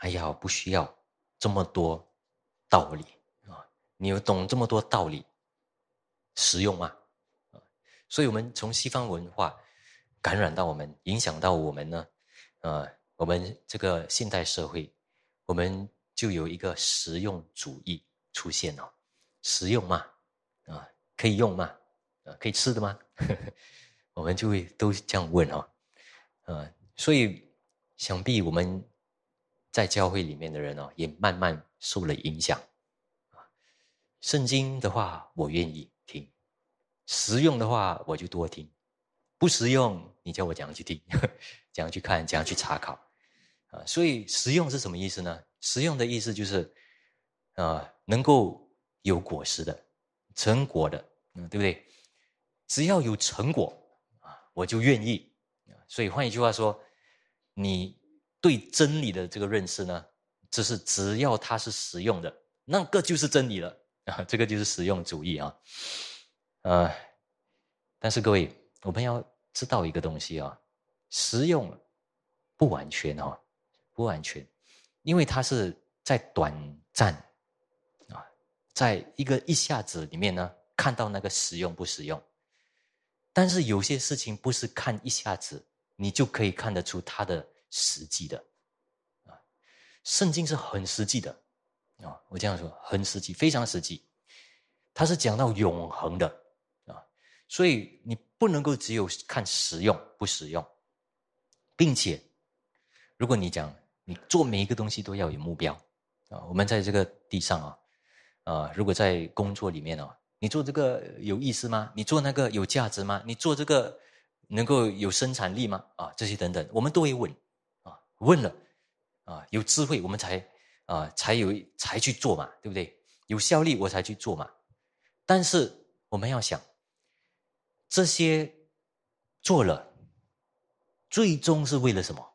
哎呀，不需要这么多道理啊！你有懂这么多道理，实用吗？啊，所以我们从西方文化感染到我们，影响到我们呢，呃，我们这个现代社会，我们就有一个实用主义出现了。实用吗？啊，可以用吗？啊，可以吃的吗？我们就会都这样问哦。呃，所以想必我们在教会里面的人哦，也慢慢受了影响。圣经的话，我愿意听；实用的话，我就多听；不实用，你叫我怎样去听，怎样去看，怎样去查考啊？所以实用是什么意思呢？实用的意思就是，啊，能够有果实的、成果的，嗯，对不对？只要有成果啊，我就愿意。所以换一句话说，你对真理的这个认识呢，就是只要它是实用的，那个就是真理了啊，这个就是实用主义啊。呃，但是各位，我们要知道一个东西啊，实用不完全哦，不完全，因为它是在短暂啊，在一个一下子里面呢，看到那个实用不实用。但是有些事情不是看一下子你就可以看得出它的实际的啊，圣经是很实际的啊，我这样说很实际，非常实际，它是讲到永恒的啊，所以你不能够只有看实用不实用，并且如果你讲你做每一个东西都要有目标啊，我们在这个地上啊，啊，如果在工作里面啊，你做这个有意思吗？你做那个有价值吗？你做这个能够有生产力吗？啊，这些等等，我们都会问啊，问了啊，有智慧我们才啊才有才去做嘛，对不对？有效力我才去做嘛。但是我们要想，这些做了，最终是为了什么？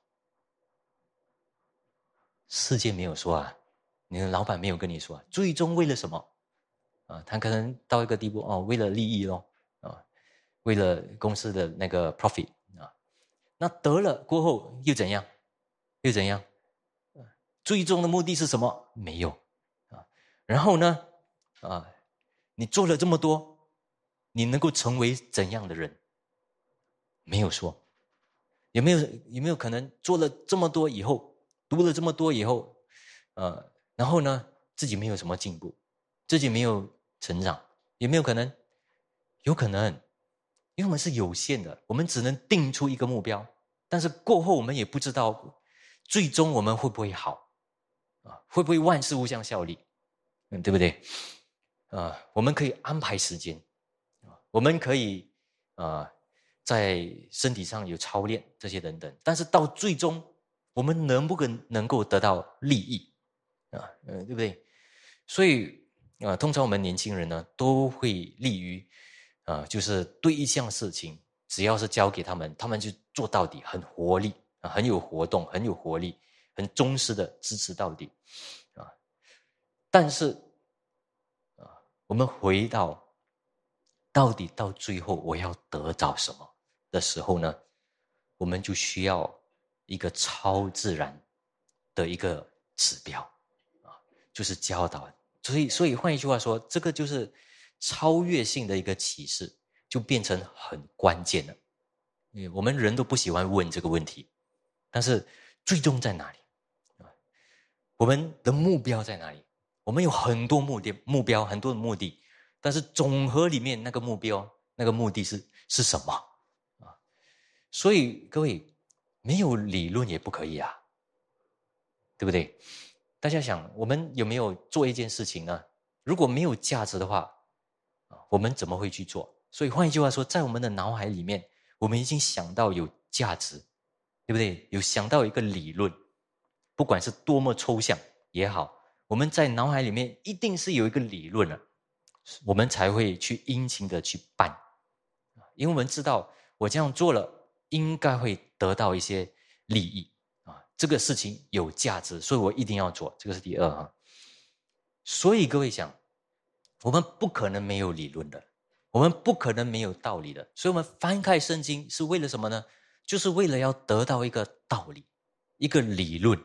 世界没有说啊，你的老板没有跟你说啊，最终为了什么？啊，他可能到一个地步哦，为了利益咯，啊，为了公司的那个 profit 啊，那得了过后又怎样？又怎样？最终的目的是什么？没有啊。然后呢？啊，你做了这么多，你能够成为怎样的人？没有说。有没有有没有可能做了这么多以后，读了这么多以后，呃，然后呢，自己没有什么进步，自己没有成长，有没有可能？有可能，因为我们是有限的，我们只能定出一个目标，但是过后我们也不知道，最终我们会不会好啊？会不会万事互相效力？嗯，对不对？啊，我们可以安排时间，我们可以啊。在身体上有操练这些等等，但是到最终我们能不能能够得到利益啊？呃，对不对？所以啊，通常我们年轻人呢都会利于啊，就是对一项事情，只要是交给他们，他们就做到底，很活力啊，很有活动，很有活力，很忠实的支持到底啊。但是啊，我们回到到底到最后我要得到什么的时候呢，我们就需要一个超自然的一个指标啊，就是教导。所以，所以换一句话说，这个就是超越性的一个启示，就变成很关键了。我们人都不喜欢问这个问题，但是最终在哪里？我们的目标在哪里？我们有很多目的、目标，很多的目的，但是总和里面那个目标、那个目的是是什么啊？所以各位，没有理论也不可以啊，对不对？大家想，我们有没有做一件事情呢？如果没有价值的话，我们怎么会去做？所以换一句话说，在我们的脑海里面，我们已经想到有价值，对不对？有想到一个理论，不管是多么抽象也好，我们在脑海里面一定是有一个理论了，我们才会去殷勤的去办，因为我们知道我这样做了，应该会得到一些利益啊，这个事情有价值，所以我一定要做，这个是第二哈。所以各位想，我们不可能没有理论的，我们不可能没有道理的，所以我们翻开圣经是为了什么呢？就是为了要得到一个道理，一个理论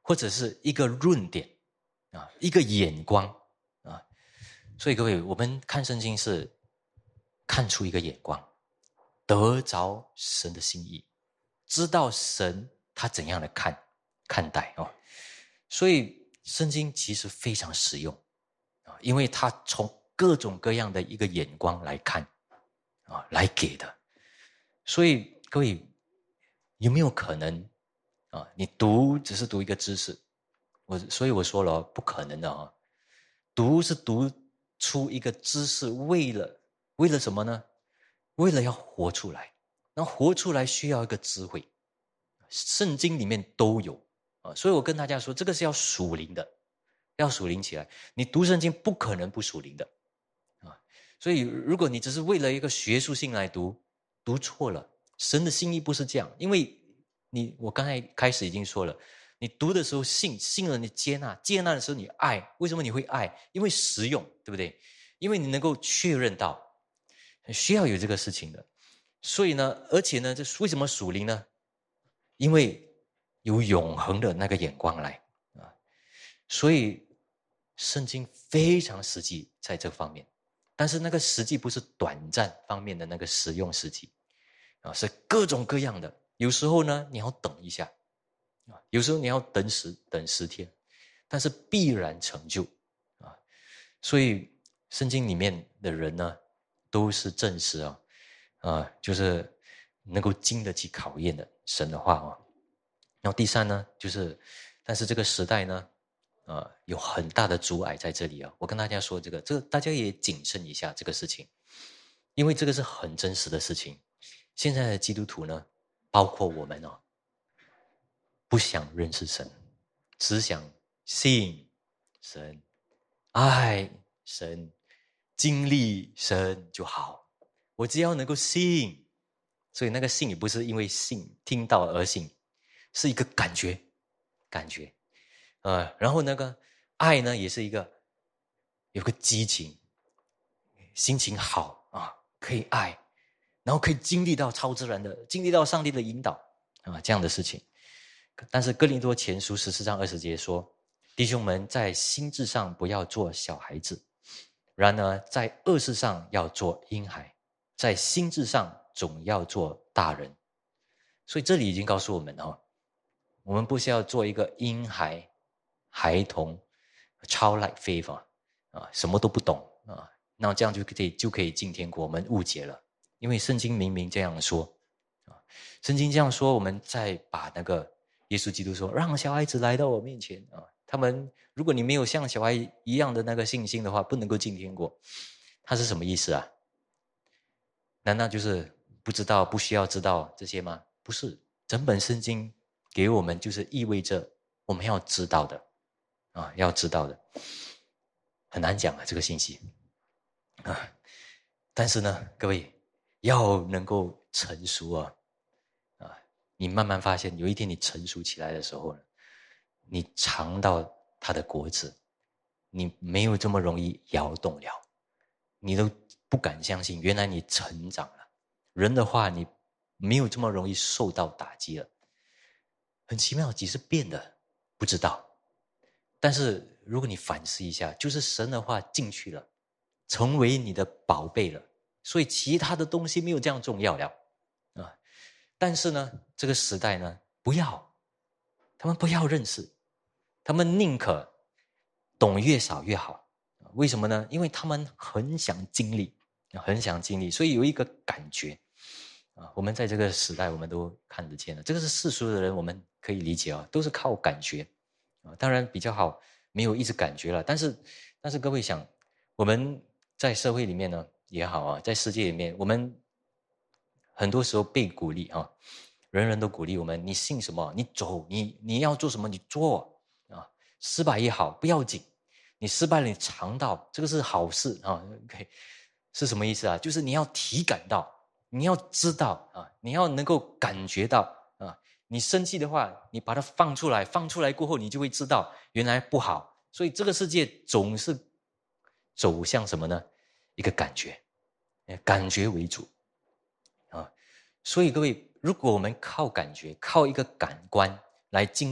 或者是一个论点啊，一个眼光啊。所以各位，我们看圣经是看出一个眼光，得着神的心意，知道神他怎样的看看待哦。所以圣经其实非常实用啊，因为他从各种各样的一个眼光来看啊，来给的。所以各位，有没有可能啊？你读只是读一个知识，我所以我说了，不可能的啊。读是读出一个知识，为了为了什么呢？为了要活出来。那活出来需要一个智慧，圣经里面都有啊。所以我跟大家说，这个是要属灵的，要属灵起来。你读圣经不可能不属灵的啊。所以如果你只是为了一个学术性来读，读错了。神的心意不是这样，因为你我刚才开始已经说了，你读的时候信，信了你接纳，接纳的时候你爱。为什么你会爱？因为实用，对不对？因为你能够确认到需要有这个事情的。所以呢，而且呢，这为什么属灵呢？因为有永恒的那个眼光来啊，所以圣经非常实际在这方面。但是那个实际不是短暂方面的那个实用实际啊，是各种各样的。有时候呢，你要等一下啊，有时候你要等十等十天，但是必然成就啊。所以圣经里面的人呢，都是证实啊，啊，就是能够经得起考验的神的话啊。然后第三呢，就是但是这个时代呢，呃，有很大的阻碍在这里啊。我跟大家说这个，这个大家也谨慎一下这个事情，因为这个是很真实的事情。现在的基督徒呢，包括我们哦，不想认识神，只想信神、爱神、经历神就好。我只要能够信，所以那个信也不是因为信听到而信，是一个感觉，感觉。呃，然后那个爱呢，也是一个有个激情，心情好啊，可以爱，然后可以经历到超自然的，经历到上帝的引导啊，这样的事情。但是哥林多前书十四章二十节说，弟兄们在心智上不要做小孩子，然而在恶事上要做婴孩，在心智上总要做大人。所以这里已经告诉我们哦，我们不是要做一个婴孩、孩童、childlike faith啊，什么都不懂啊，那这样就可以就可以进天国，我们误解了。因为圣经明明这样说啊，圣经这样说，我们再把那个耶稣基督说，让小孩子来到我面前啊，他们如果你没有像小孩一样的那个信心的话，不能够进天国。他是什么意思啊？难道就是不知道、不需要知道这些吗？不是，整本圣经给我们就是意味着我们要知道的啊，要知道的。很难讲啊，这个信息啊。但是呢，各位要能够成熟啊，啊，你慢慢发现，有一天你成熟起来的时候呢，你尝到它的果子，你没有这么容易摇动了，你都不敢相信，原来你成长了。人的话，你没有这么容易受到打击了。很奇妙，几时变的不知道。但是如果你反思一下，就是神的话进去了，成为你的宝贝了，所以其他的东西没有这样重要了啊。但是呢，这个时代呢，不要，他们不要认识，他们宁可懂越少越好。为什么呢？因为他们很想经历，很想经历，所以有一个感觉啊。我们在这个时代，我们都看得见了。这个是世俗的人，我们可以理解啊，都是靠感觉啊。当然比较好，没有一直感觉了。但是，但是各位想，我们在社会里面呢也好啊，在世界里面，我们很多时候被鼓励啊，人人都鼓励我们，你信什么，你走，你你要做什么，你做啊，失败也好不要紧。你失败了，你尝到，这个是好事啊。OK， 是什么意思啊？就是你要体感到，你要知道啊，你要能够感觉到啊。你生气的话，你把它放出来，放出来过后，你就会知道原来不好。所以这个世界总是走向什么呢？一个感觉，感觉为主啊。所以各位，如果我们靠感觉，靠一个感官来经历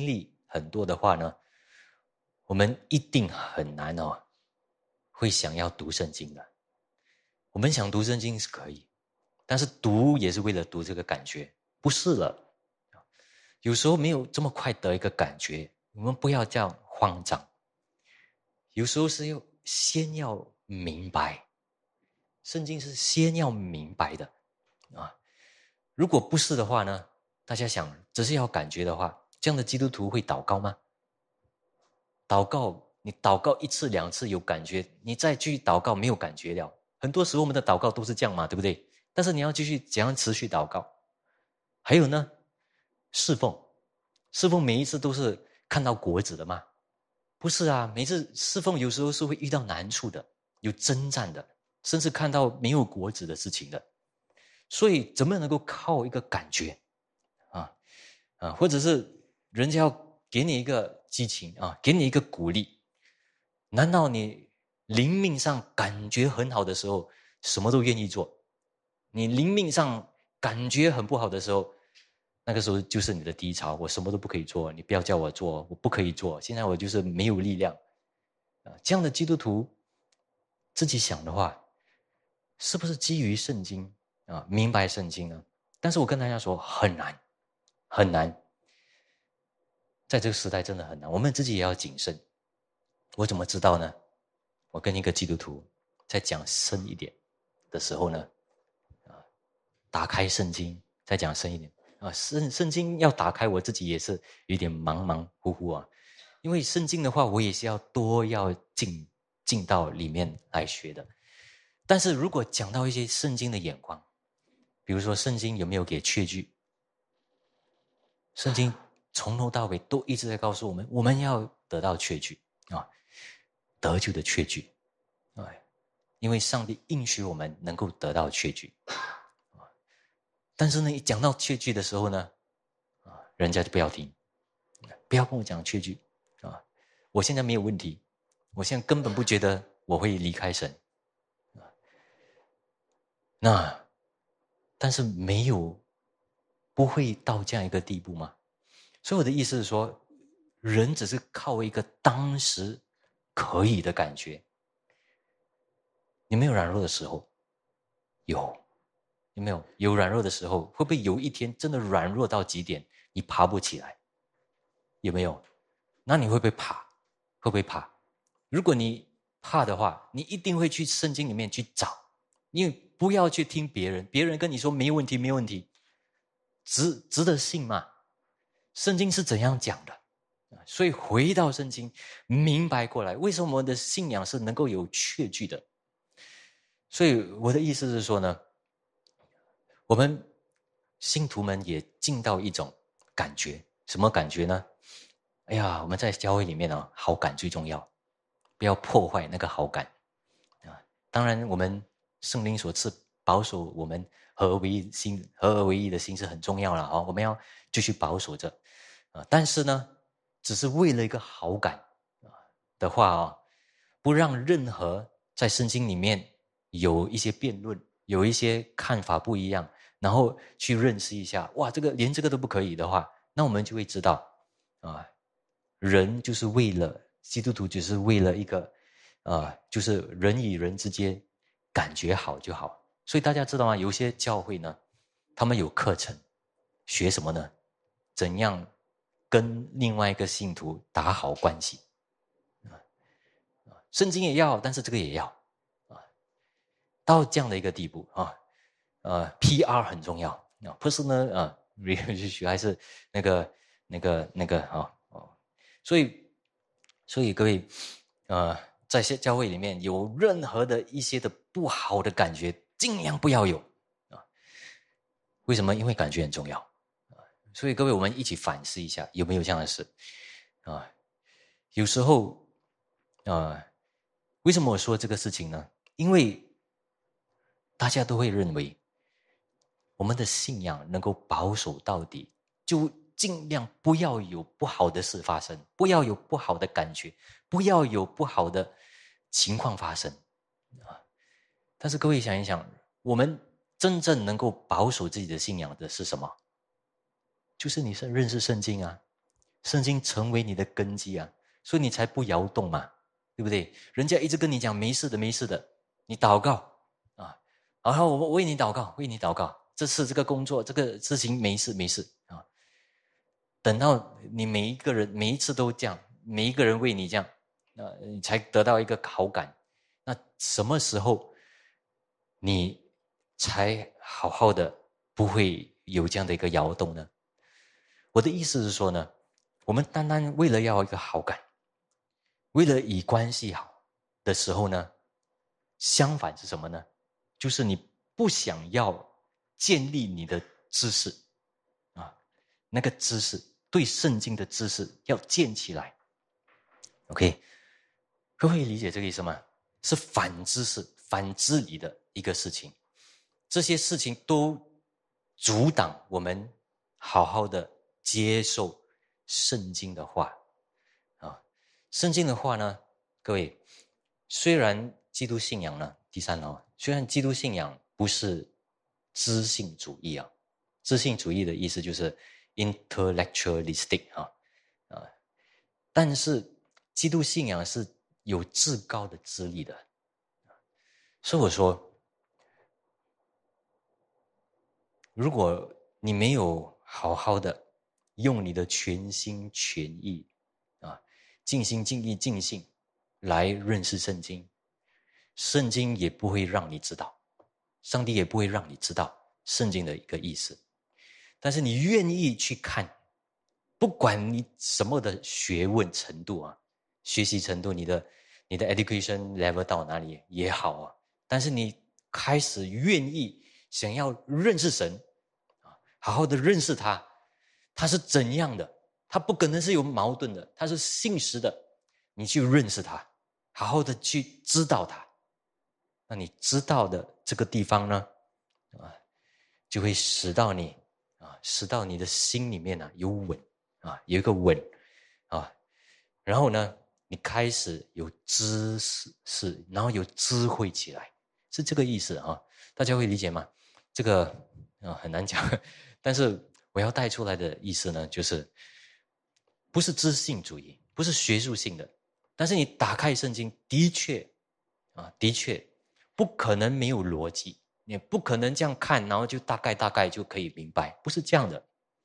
很多的话呢，我们一定很难哦，会想要读圣经的。我们想读圣经是可以，但是读也是为了读这个感觉，不是了。有时候没有这么快得一个感觉，我们不要这样慌张。有时候是要先要明白，圣经是先要明白的啊。如果不是的话呢，大家想只是要感觉的话，这样的基督徒会祷告吗？祷告，你祷告一次两次有感觉，你再继续祷告没有感觉了。很多时候我们的祷告都是这样嘛，对不对？但是你要继续怎样持续祷告？还有呢，侍奉，侍奉每一次都是看到果子的吗？不是啊，每次侍奉有时候是会遇到难处的，有征战的，甚至看到没有果子的事情的。所以怎么能够靠一个感觉啊啊，或者是人家要给你一个激情啊，给你一个鼓励？难道你灵命上感觉很好的时候，什么都愿意做？你灵命上感觉很不好的时候，那个时候就是你的低潮，我什么都不可以做，你不要叫我做，我不可以做，现在我就是没有力量。这样的基督徒自己想的话，是不是基于圣经啊，明白圣经呢？但是我跟大家说，很难，很难。在这个时代真的很难，我们自己也要谨慎。我怎么知道呢？我跟一个基督徒在讲深一点的时候呢，啊，打开圣经，再讲深一点啊，圣圣经要打开，我自己也是有点茫茫糊糊啊。因为圣经的话，我也是要多要进进到里面来学的。但是如果讲到一些圣经的眼光，比如说圣经有没有给确据？圣经从头到尾都一直在告诉我们，我们要得到确据啊，得救的确据，哎，因为上帝应许我们能够得到确据。但是呢，一讲到确据的时候呢，啊，人家就不要听，不要跟我讲确据啊！我现在没有问题，我现在根本不觉得我会离开神啊。那但是没有不会到这样一个地步吗？所以我的意思是说，人只是靠一个当时可以的感觉。你没有软弱的时候？有。有没有？有软弱的时候，会不会有一天真的软弱到极点，你爬不起来？有没有？那你会不会怕？会不会怕？如果你怕的话，你一定会去圣经里面去找，因为不要去听别人，别人跟你说没有问题，没有问题，值值得信吗？圣经是怎样讲的？所以回到圣经，明白过来，为什么我们的信仰是能够有确据的？所以我的意思是说呢，我们信徒们也进到一种感觉，什么感觉呢？哎呀，我们在教会里面呢、哦，好感最重要，不要破坏那个好感啊。当然，我们圣灵所赐保守我们合而为一心，合而为一的心是很重要了啊、哦。我们要继续保守着啊。但是呢，只是为了一个好感啊的话啊、哦，不让任何在圣经里面有一些辩论，有一些看法不一样，然后去认识一下，哇，这个连这个都不可以的话，那我们就会知道啊。人就是为了基督徒，只是为了一个，呃，就是人与人之间感觉好就好。所以大家知道吗？有些教会呢，他们有课程，学什么呢？怎样跟另外一个信徒打好关系啊？圣经也要，但是这个也要啊，到这样的一个地步啊，呃 ，P R 很重要啊，不是呢啊 ，relationship 还是那个那个那个啊。所以，所以各位，呃，在教会里面有任何的一些的不好的感觉，尽量不要有啊。为什么？因为感觉很重要啊。所以各位，我们一起反思一下，有没有这样的事啊？有时候，啊，为什么我说这个事情呢？因为大家都会认为，我们的信仰能够保守到底，就尽量不要有不好的事发生，不要有不好的感觉，不要有不好的情况发生啊！但是各位想一想，我们真正能够保守自己的信仰的是什么？就是你是认识圣经啊， 圣经成为你的根基啊，所以你才不摇动嘛，对不对？人家一直跟你讲没事的没事的，你祷告啊，然后我为你祷告，为你祷告，这次这个工作这个事情没事没事啊。等到你每一个人每一次都这样，每一个人为你这样，呃，你才得到一个好感。那什么时候你才好好的不会有这样的一个摇动呢？我的意思是说呢，我们单单为了要一个好感，为了以关系好的时候呢，相反是什么呢？就是你不想要建立你的知识啊，那个知识对圣经的知识要建起来。OK， 各位理解这个意思吗？是反知识、反知理的一个事情，这些事情都阻挡我们好好的接受圣经的话啊。圣经的话呢，各位，虽然基督信仰呢，第三哦，虽然基督信仰不是知性主义啊，知性主义的意思就是 intellectualistic 啊啊，但是基督信仰是有至高的资历的，所以我说，如果你没有好好的用你的全心全意啊，尽心尽力尽性来认识圣经，圣经也不会让你知道，上帝也不会让你知道圣经的一个意思。但是你愿意去看，不管你什么的学问程度啊，学习程度，你的你的 education level 到哪里也好啊，但是你开始愿意想要认识神啊，好好的认识他，他是怎样的，他不可能是有矛盾的，他是信实的，你去认识他，好好的去知道他，那你知道的这个地方呢，啊，就会使到你啊，使到你的心里面呢、啊、有稳啊，有一个稳啊，然后呢，你开始有知识，是，然后有智慧起来，是这个意思啊，大家会理解吗？这个啊很难讲，但是我要带出来的意思呢，就是不是知性主义，不是学术性的，但是你打开圣经，的确啊，的确不可能没有逻辑，你不可能这样看，然后就大概大概就可以明白，不是这样的，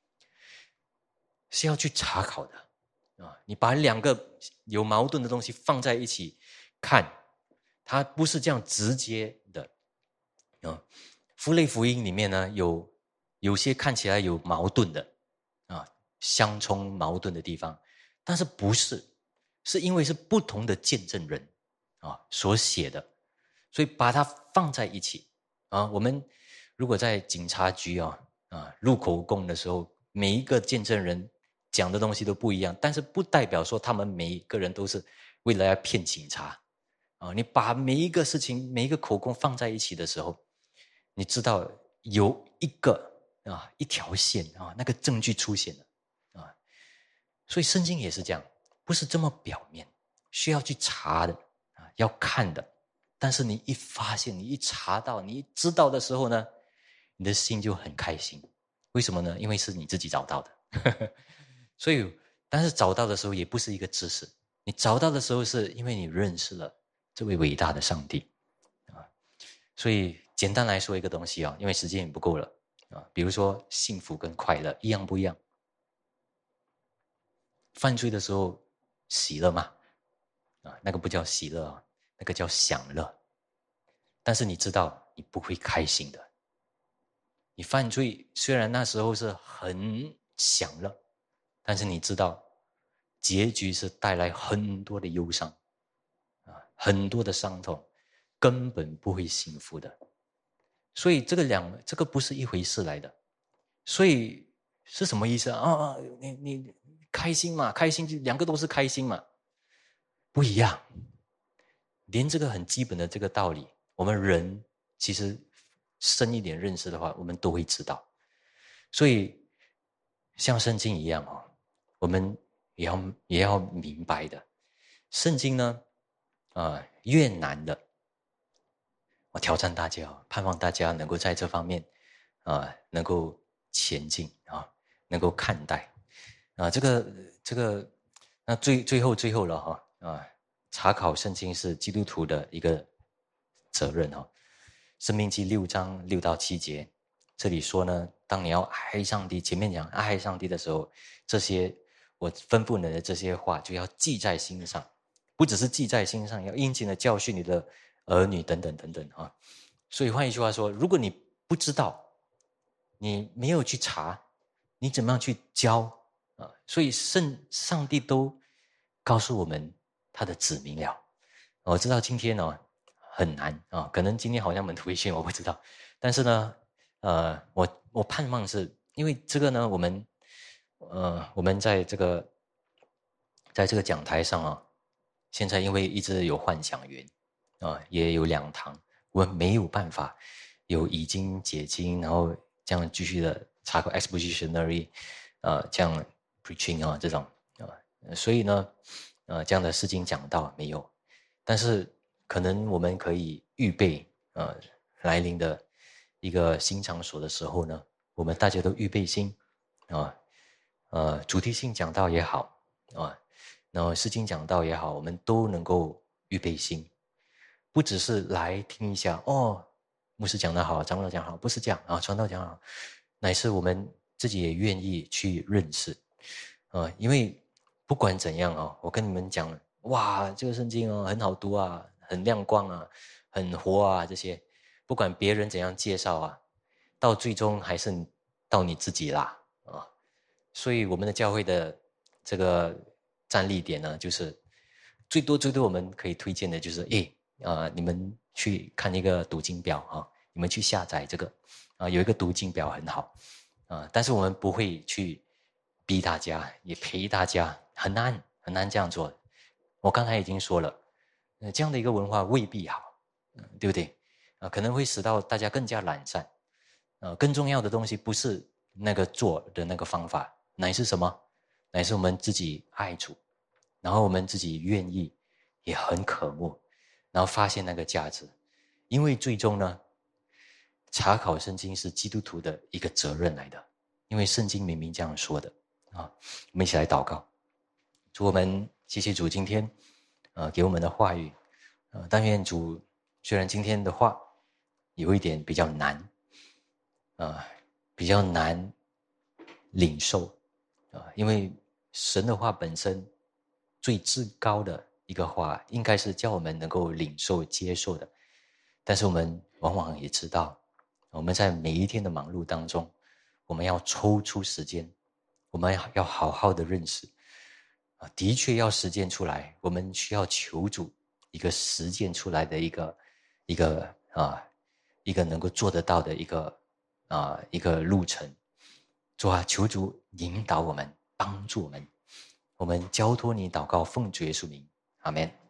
是要去查考的。啊，你把两个有矛盾的东西放在一起看，它不是这样直接的。啊，符类福音里面呢，有有些看起来有矛盾的啊，相冲矛盾的地方，但是不是，是因为是不同的见证人啊所写的，所以把它放在一起啊。我们如果在警察局啊啊录口供的时候，每一个见证人讲的东西都不一样，但是不代表说他们每一个人都是为了要骗警察啊。你把每一个事情、每一个口供放在一起的时候，你知道有一个啊一条线啊，那个证据出现了啊。所以圣经也是这样，不是这么表面，需要去查的啊，要看的。但是你一发现，你一查到，你一知道的时候呢，你的心就很开心。为什么呢？因为是你自己找到的。所以，但是找到的时候也不是一个知识，你找到的时候是因为你认识了这位伟大的上帝啊。所以简单来说一个东西啊，因为时间也不够了啊。比如说幸福跟快乐一样不一样？犯罪的时候喜乐嘛，啊，那个不叫喜乐啊，那个叫享乐。但是你知道你不会开心的。你犯罪虽然那时候是很享乐，但是你知道结局是带来很多的忧伤啊，很多的伤痛，根本不会幸福的。所以这个两这个不是一回事来的。所以是什么意思啊？啊，你你开心嘛，开心就两个都是开心嘛，不一样。连这个很基本的这个道理，我们人其实深一点认识的话，我们都会知道。所以像圣经一样哦，我们也要也要明白的。圣经呢，啊、呃，越难的，我挑战大家，盼望大家能够在这方面啊、呃，能够前进啊，能够看待。 啊，这个这个，那最最后最后了哈啊，查考圣经是基督徒的一个责任哈。申命记六章六到七节，这里说呢，当你要爱上帝，前面讲爱上帝的时候，这些我吩咐你的这些话就要记在心上，不只是记在心上，要殷勤的教训你的儿女等等等等啊。所以换一句话说，如果你不知道，你没有去查，你怎么样去教啊？所以圣上帝都告诉我们他的子民了。我知道今天哦很难啊，可能今天好像门徒会训，我不知道。但是呢，呃，我我盼望是因为这个呢，我们呃我们在这个在这个讲台上啊，现在因为一直有幻想园啊，也有两堂，我们没有办法有已经解经，然后这样继续的查考 expositionary， 呃，这样 preaching 啊这种啊，所以呢，呃，这样的事情讲到没有，但是可能我们可以预备呃来临的一个新场所的时候呢，我们大家都预备心啊，呃，主题性讲道也好啊，然后诗经讲道也好，我们都能够预备心，不只是来听一下哦。牧师讲得好，长老讲好，不是这样啊，传道讲好，乃是我们自己也愿意去认识，啊，因为不管怎样啊，我跟你们讲，哇，这个圣经哦很好读啊，很亮光啊，很活啊，这些不管别人怎样介绍啊，到最终还是到你自己啦啊，所以我们的教会的这个站立点呢，就是最多最多我们可以推荐的就是，诶，啊，你们去看一个读经表啊，你们去下载这个啊，有一个读经表很好啊，但是我们不会去逼大家，也陪大家，很难很难这样做。我刚才已经说了，呃，这样的一个文化未必好，嗯，对不对？啊，可能会使到大家更加懒散。呃，更重要的东西不是那个做的那个方法，乃是什么？乃是我们自己爱主，然后我们自己愿意，也很渴慕，然后发现那个价值。因为最终呢，查考圣经是基督徒的一个责任来的，因为圣经明明这样说的啊。我们一起来祷告，主我们谢谢主今天呃给我们的话语，呃，但愿主虽然今天的话有一点比较难，呃，比较难领受啊，呃，因为神的话本身最至高的一个话，应该是叫我们能够领受接受的，但是我们往往也知道，我们在每一天的忙碌当中，我们要抽出时间，我们要好好的认识啊，的确要实践出来，我们需要求主一个实践出来的一个一个啊一个能够做得到的一个啊一个路程。主啊，求主引导我们，帮助我们，我们交托你祷告，奉主耶稣名，阿们。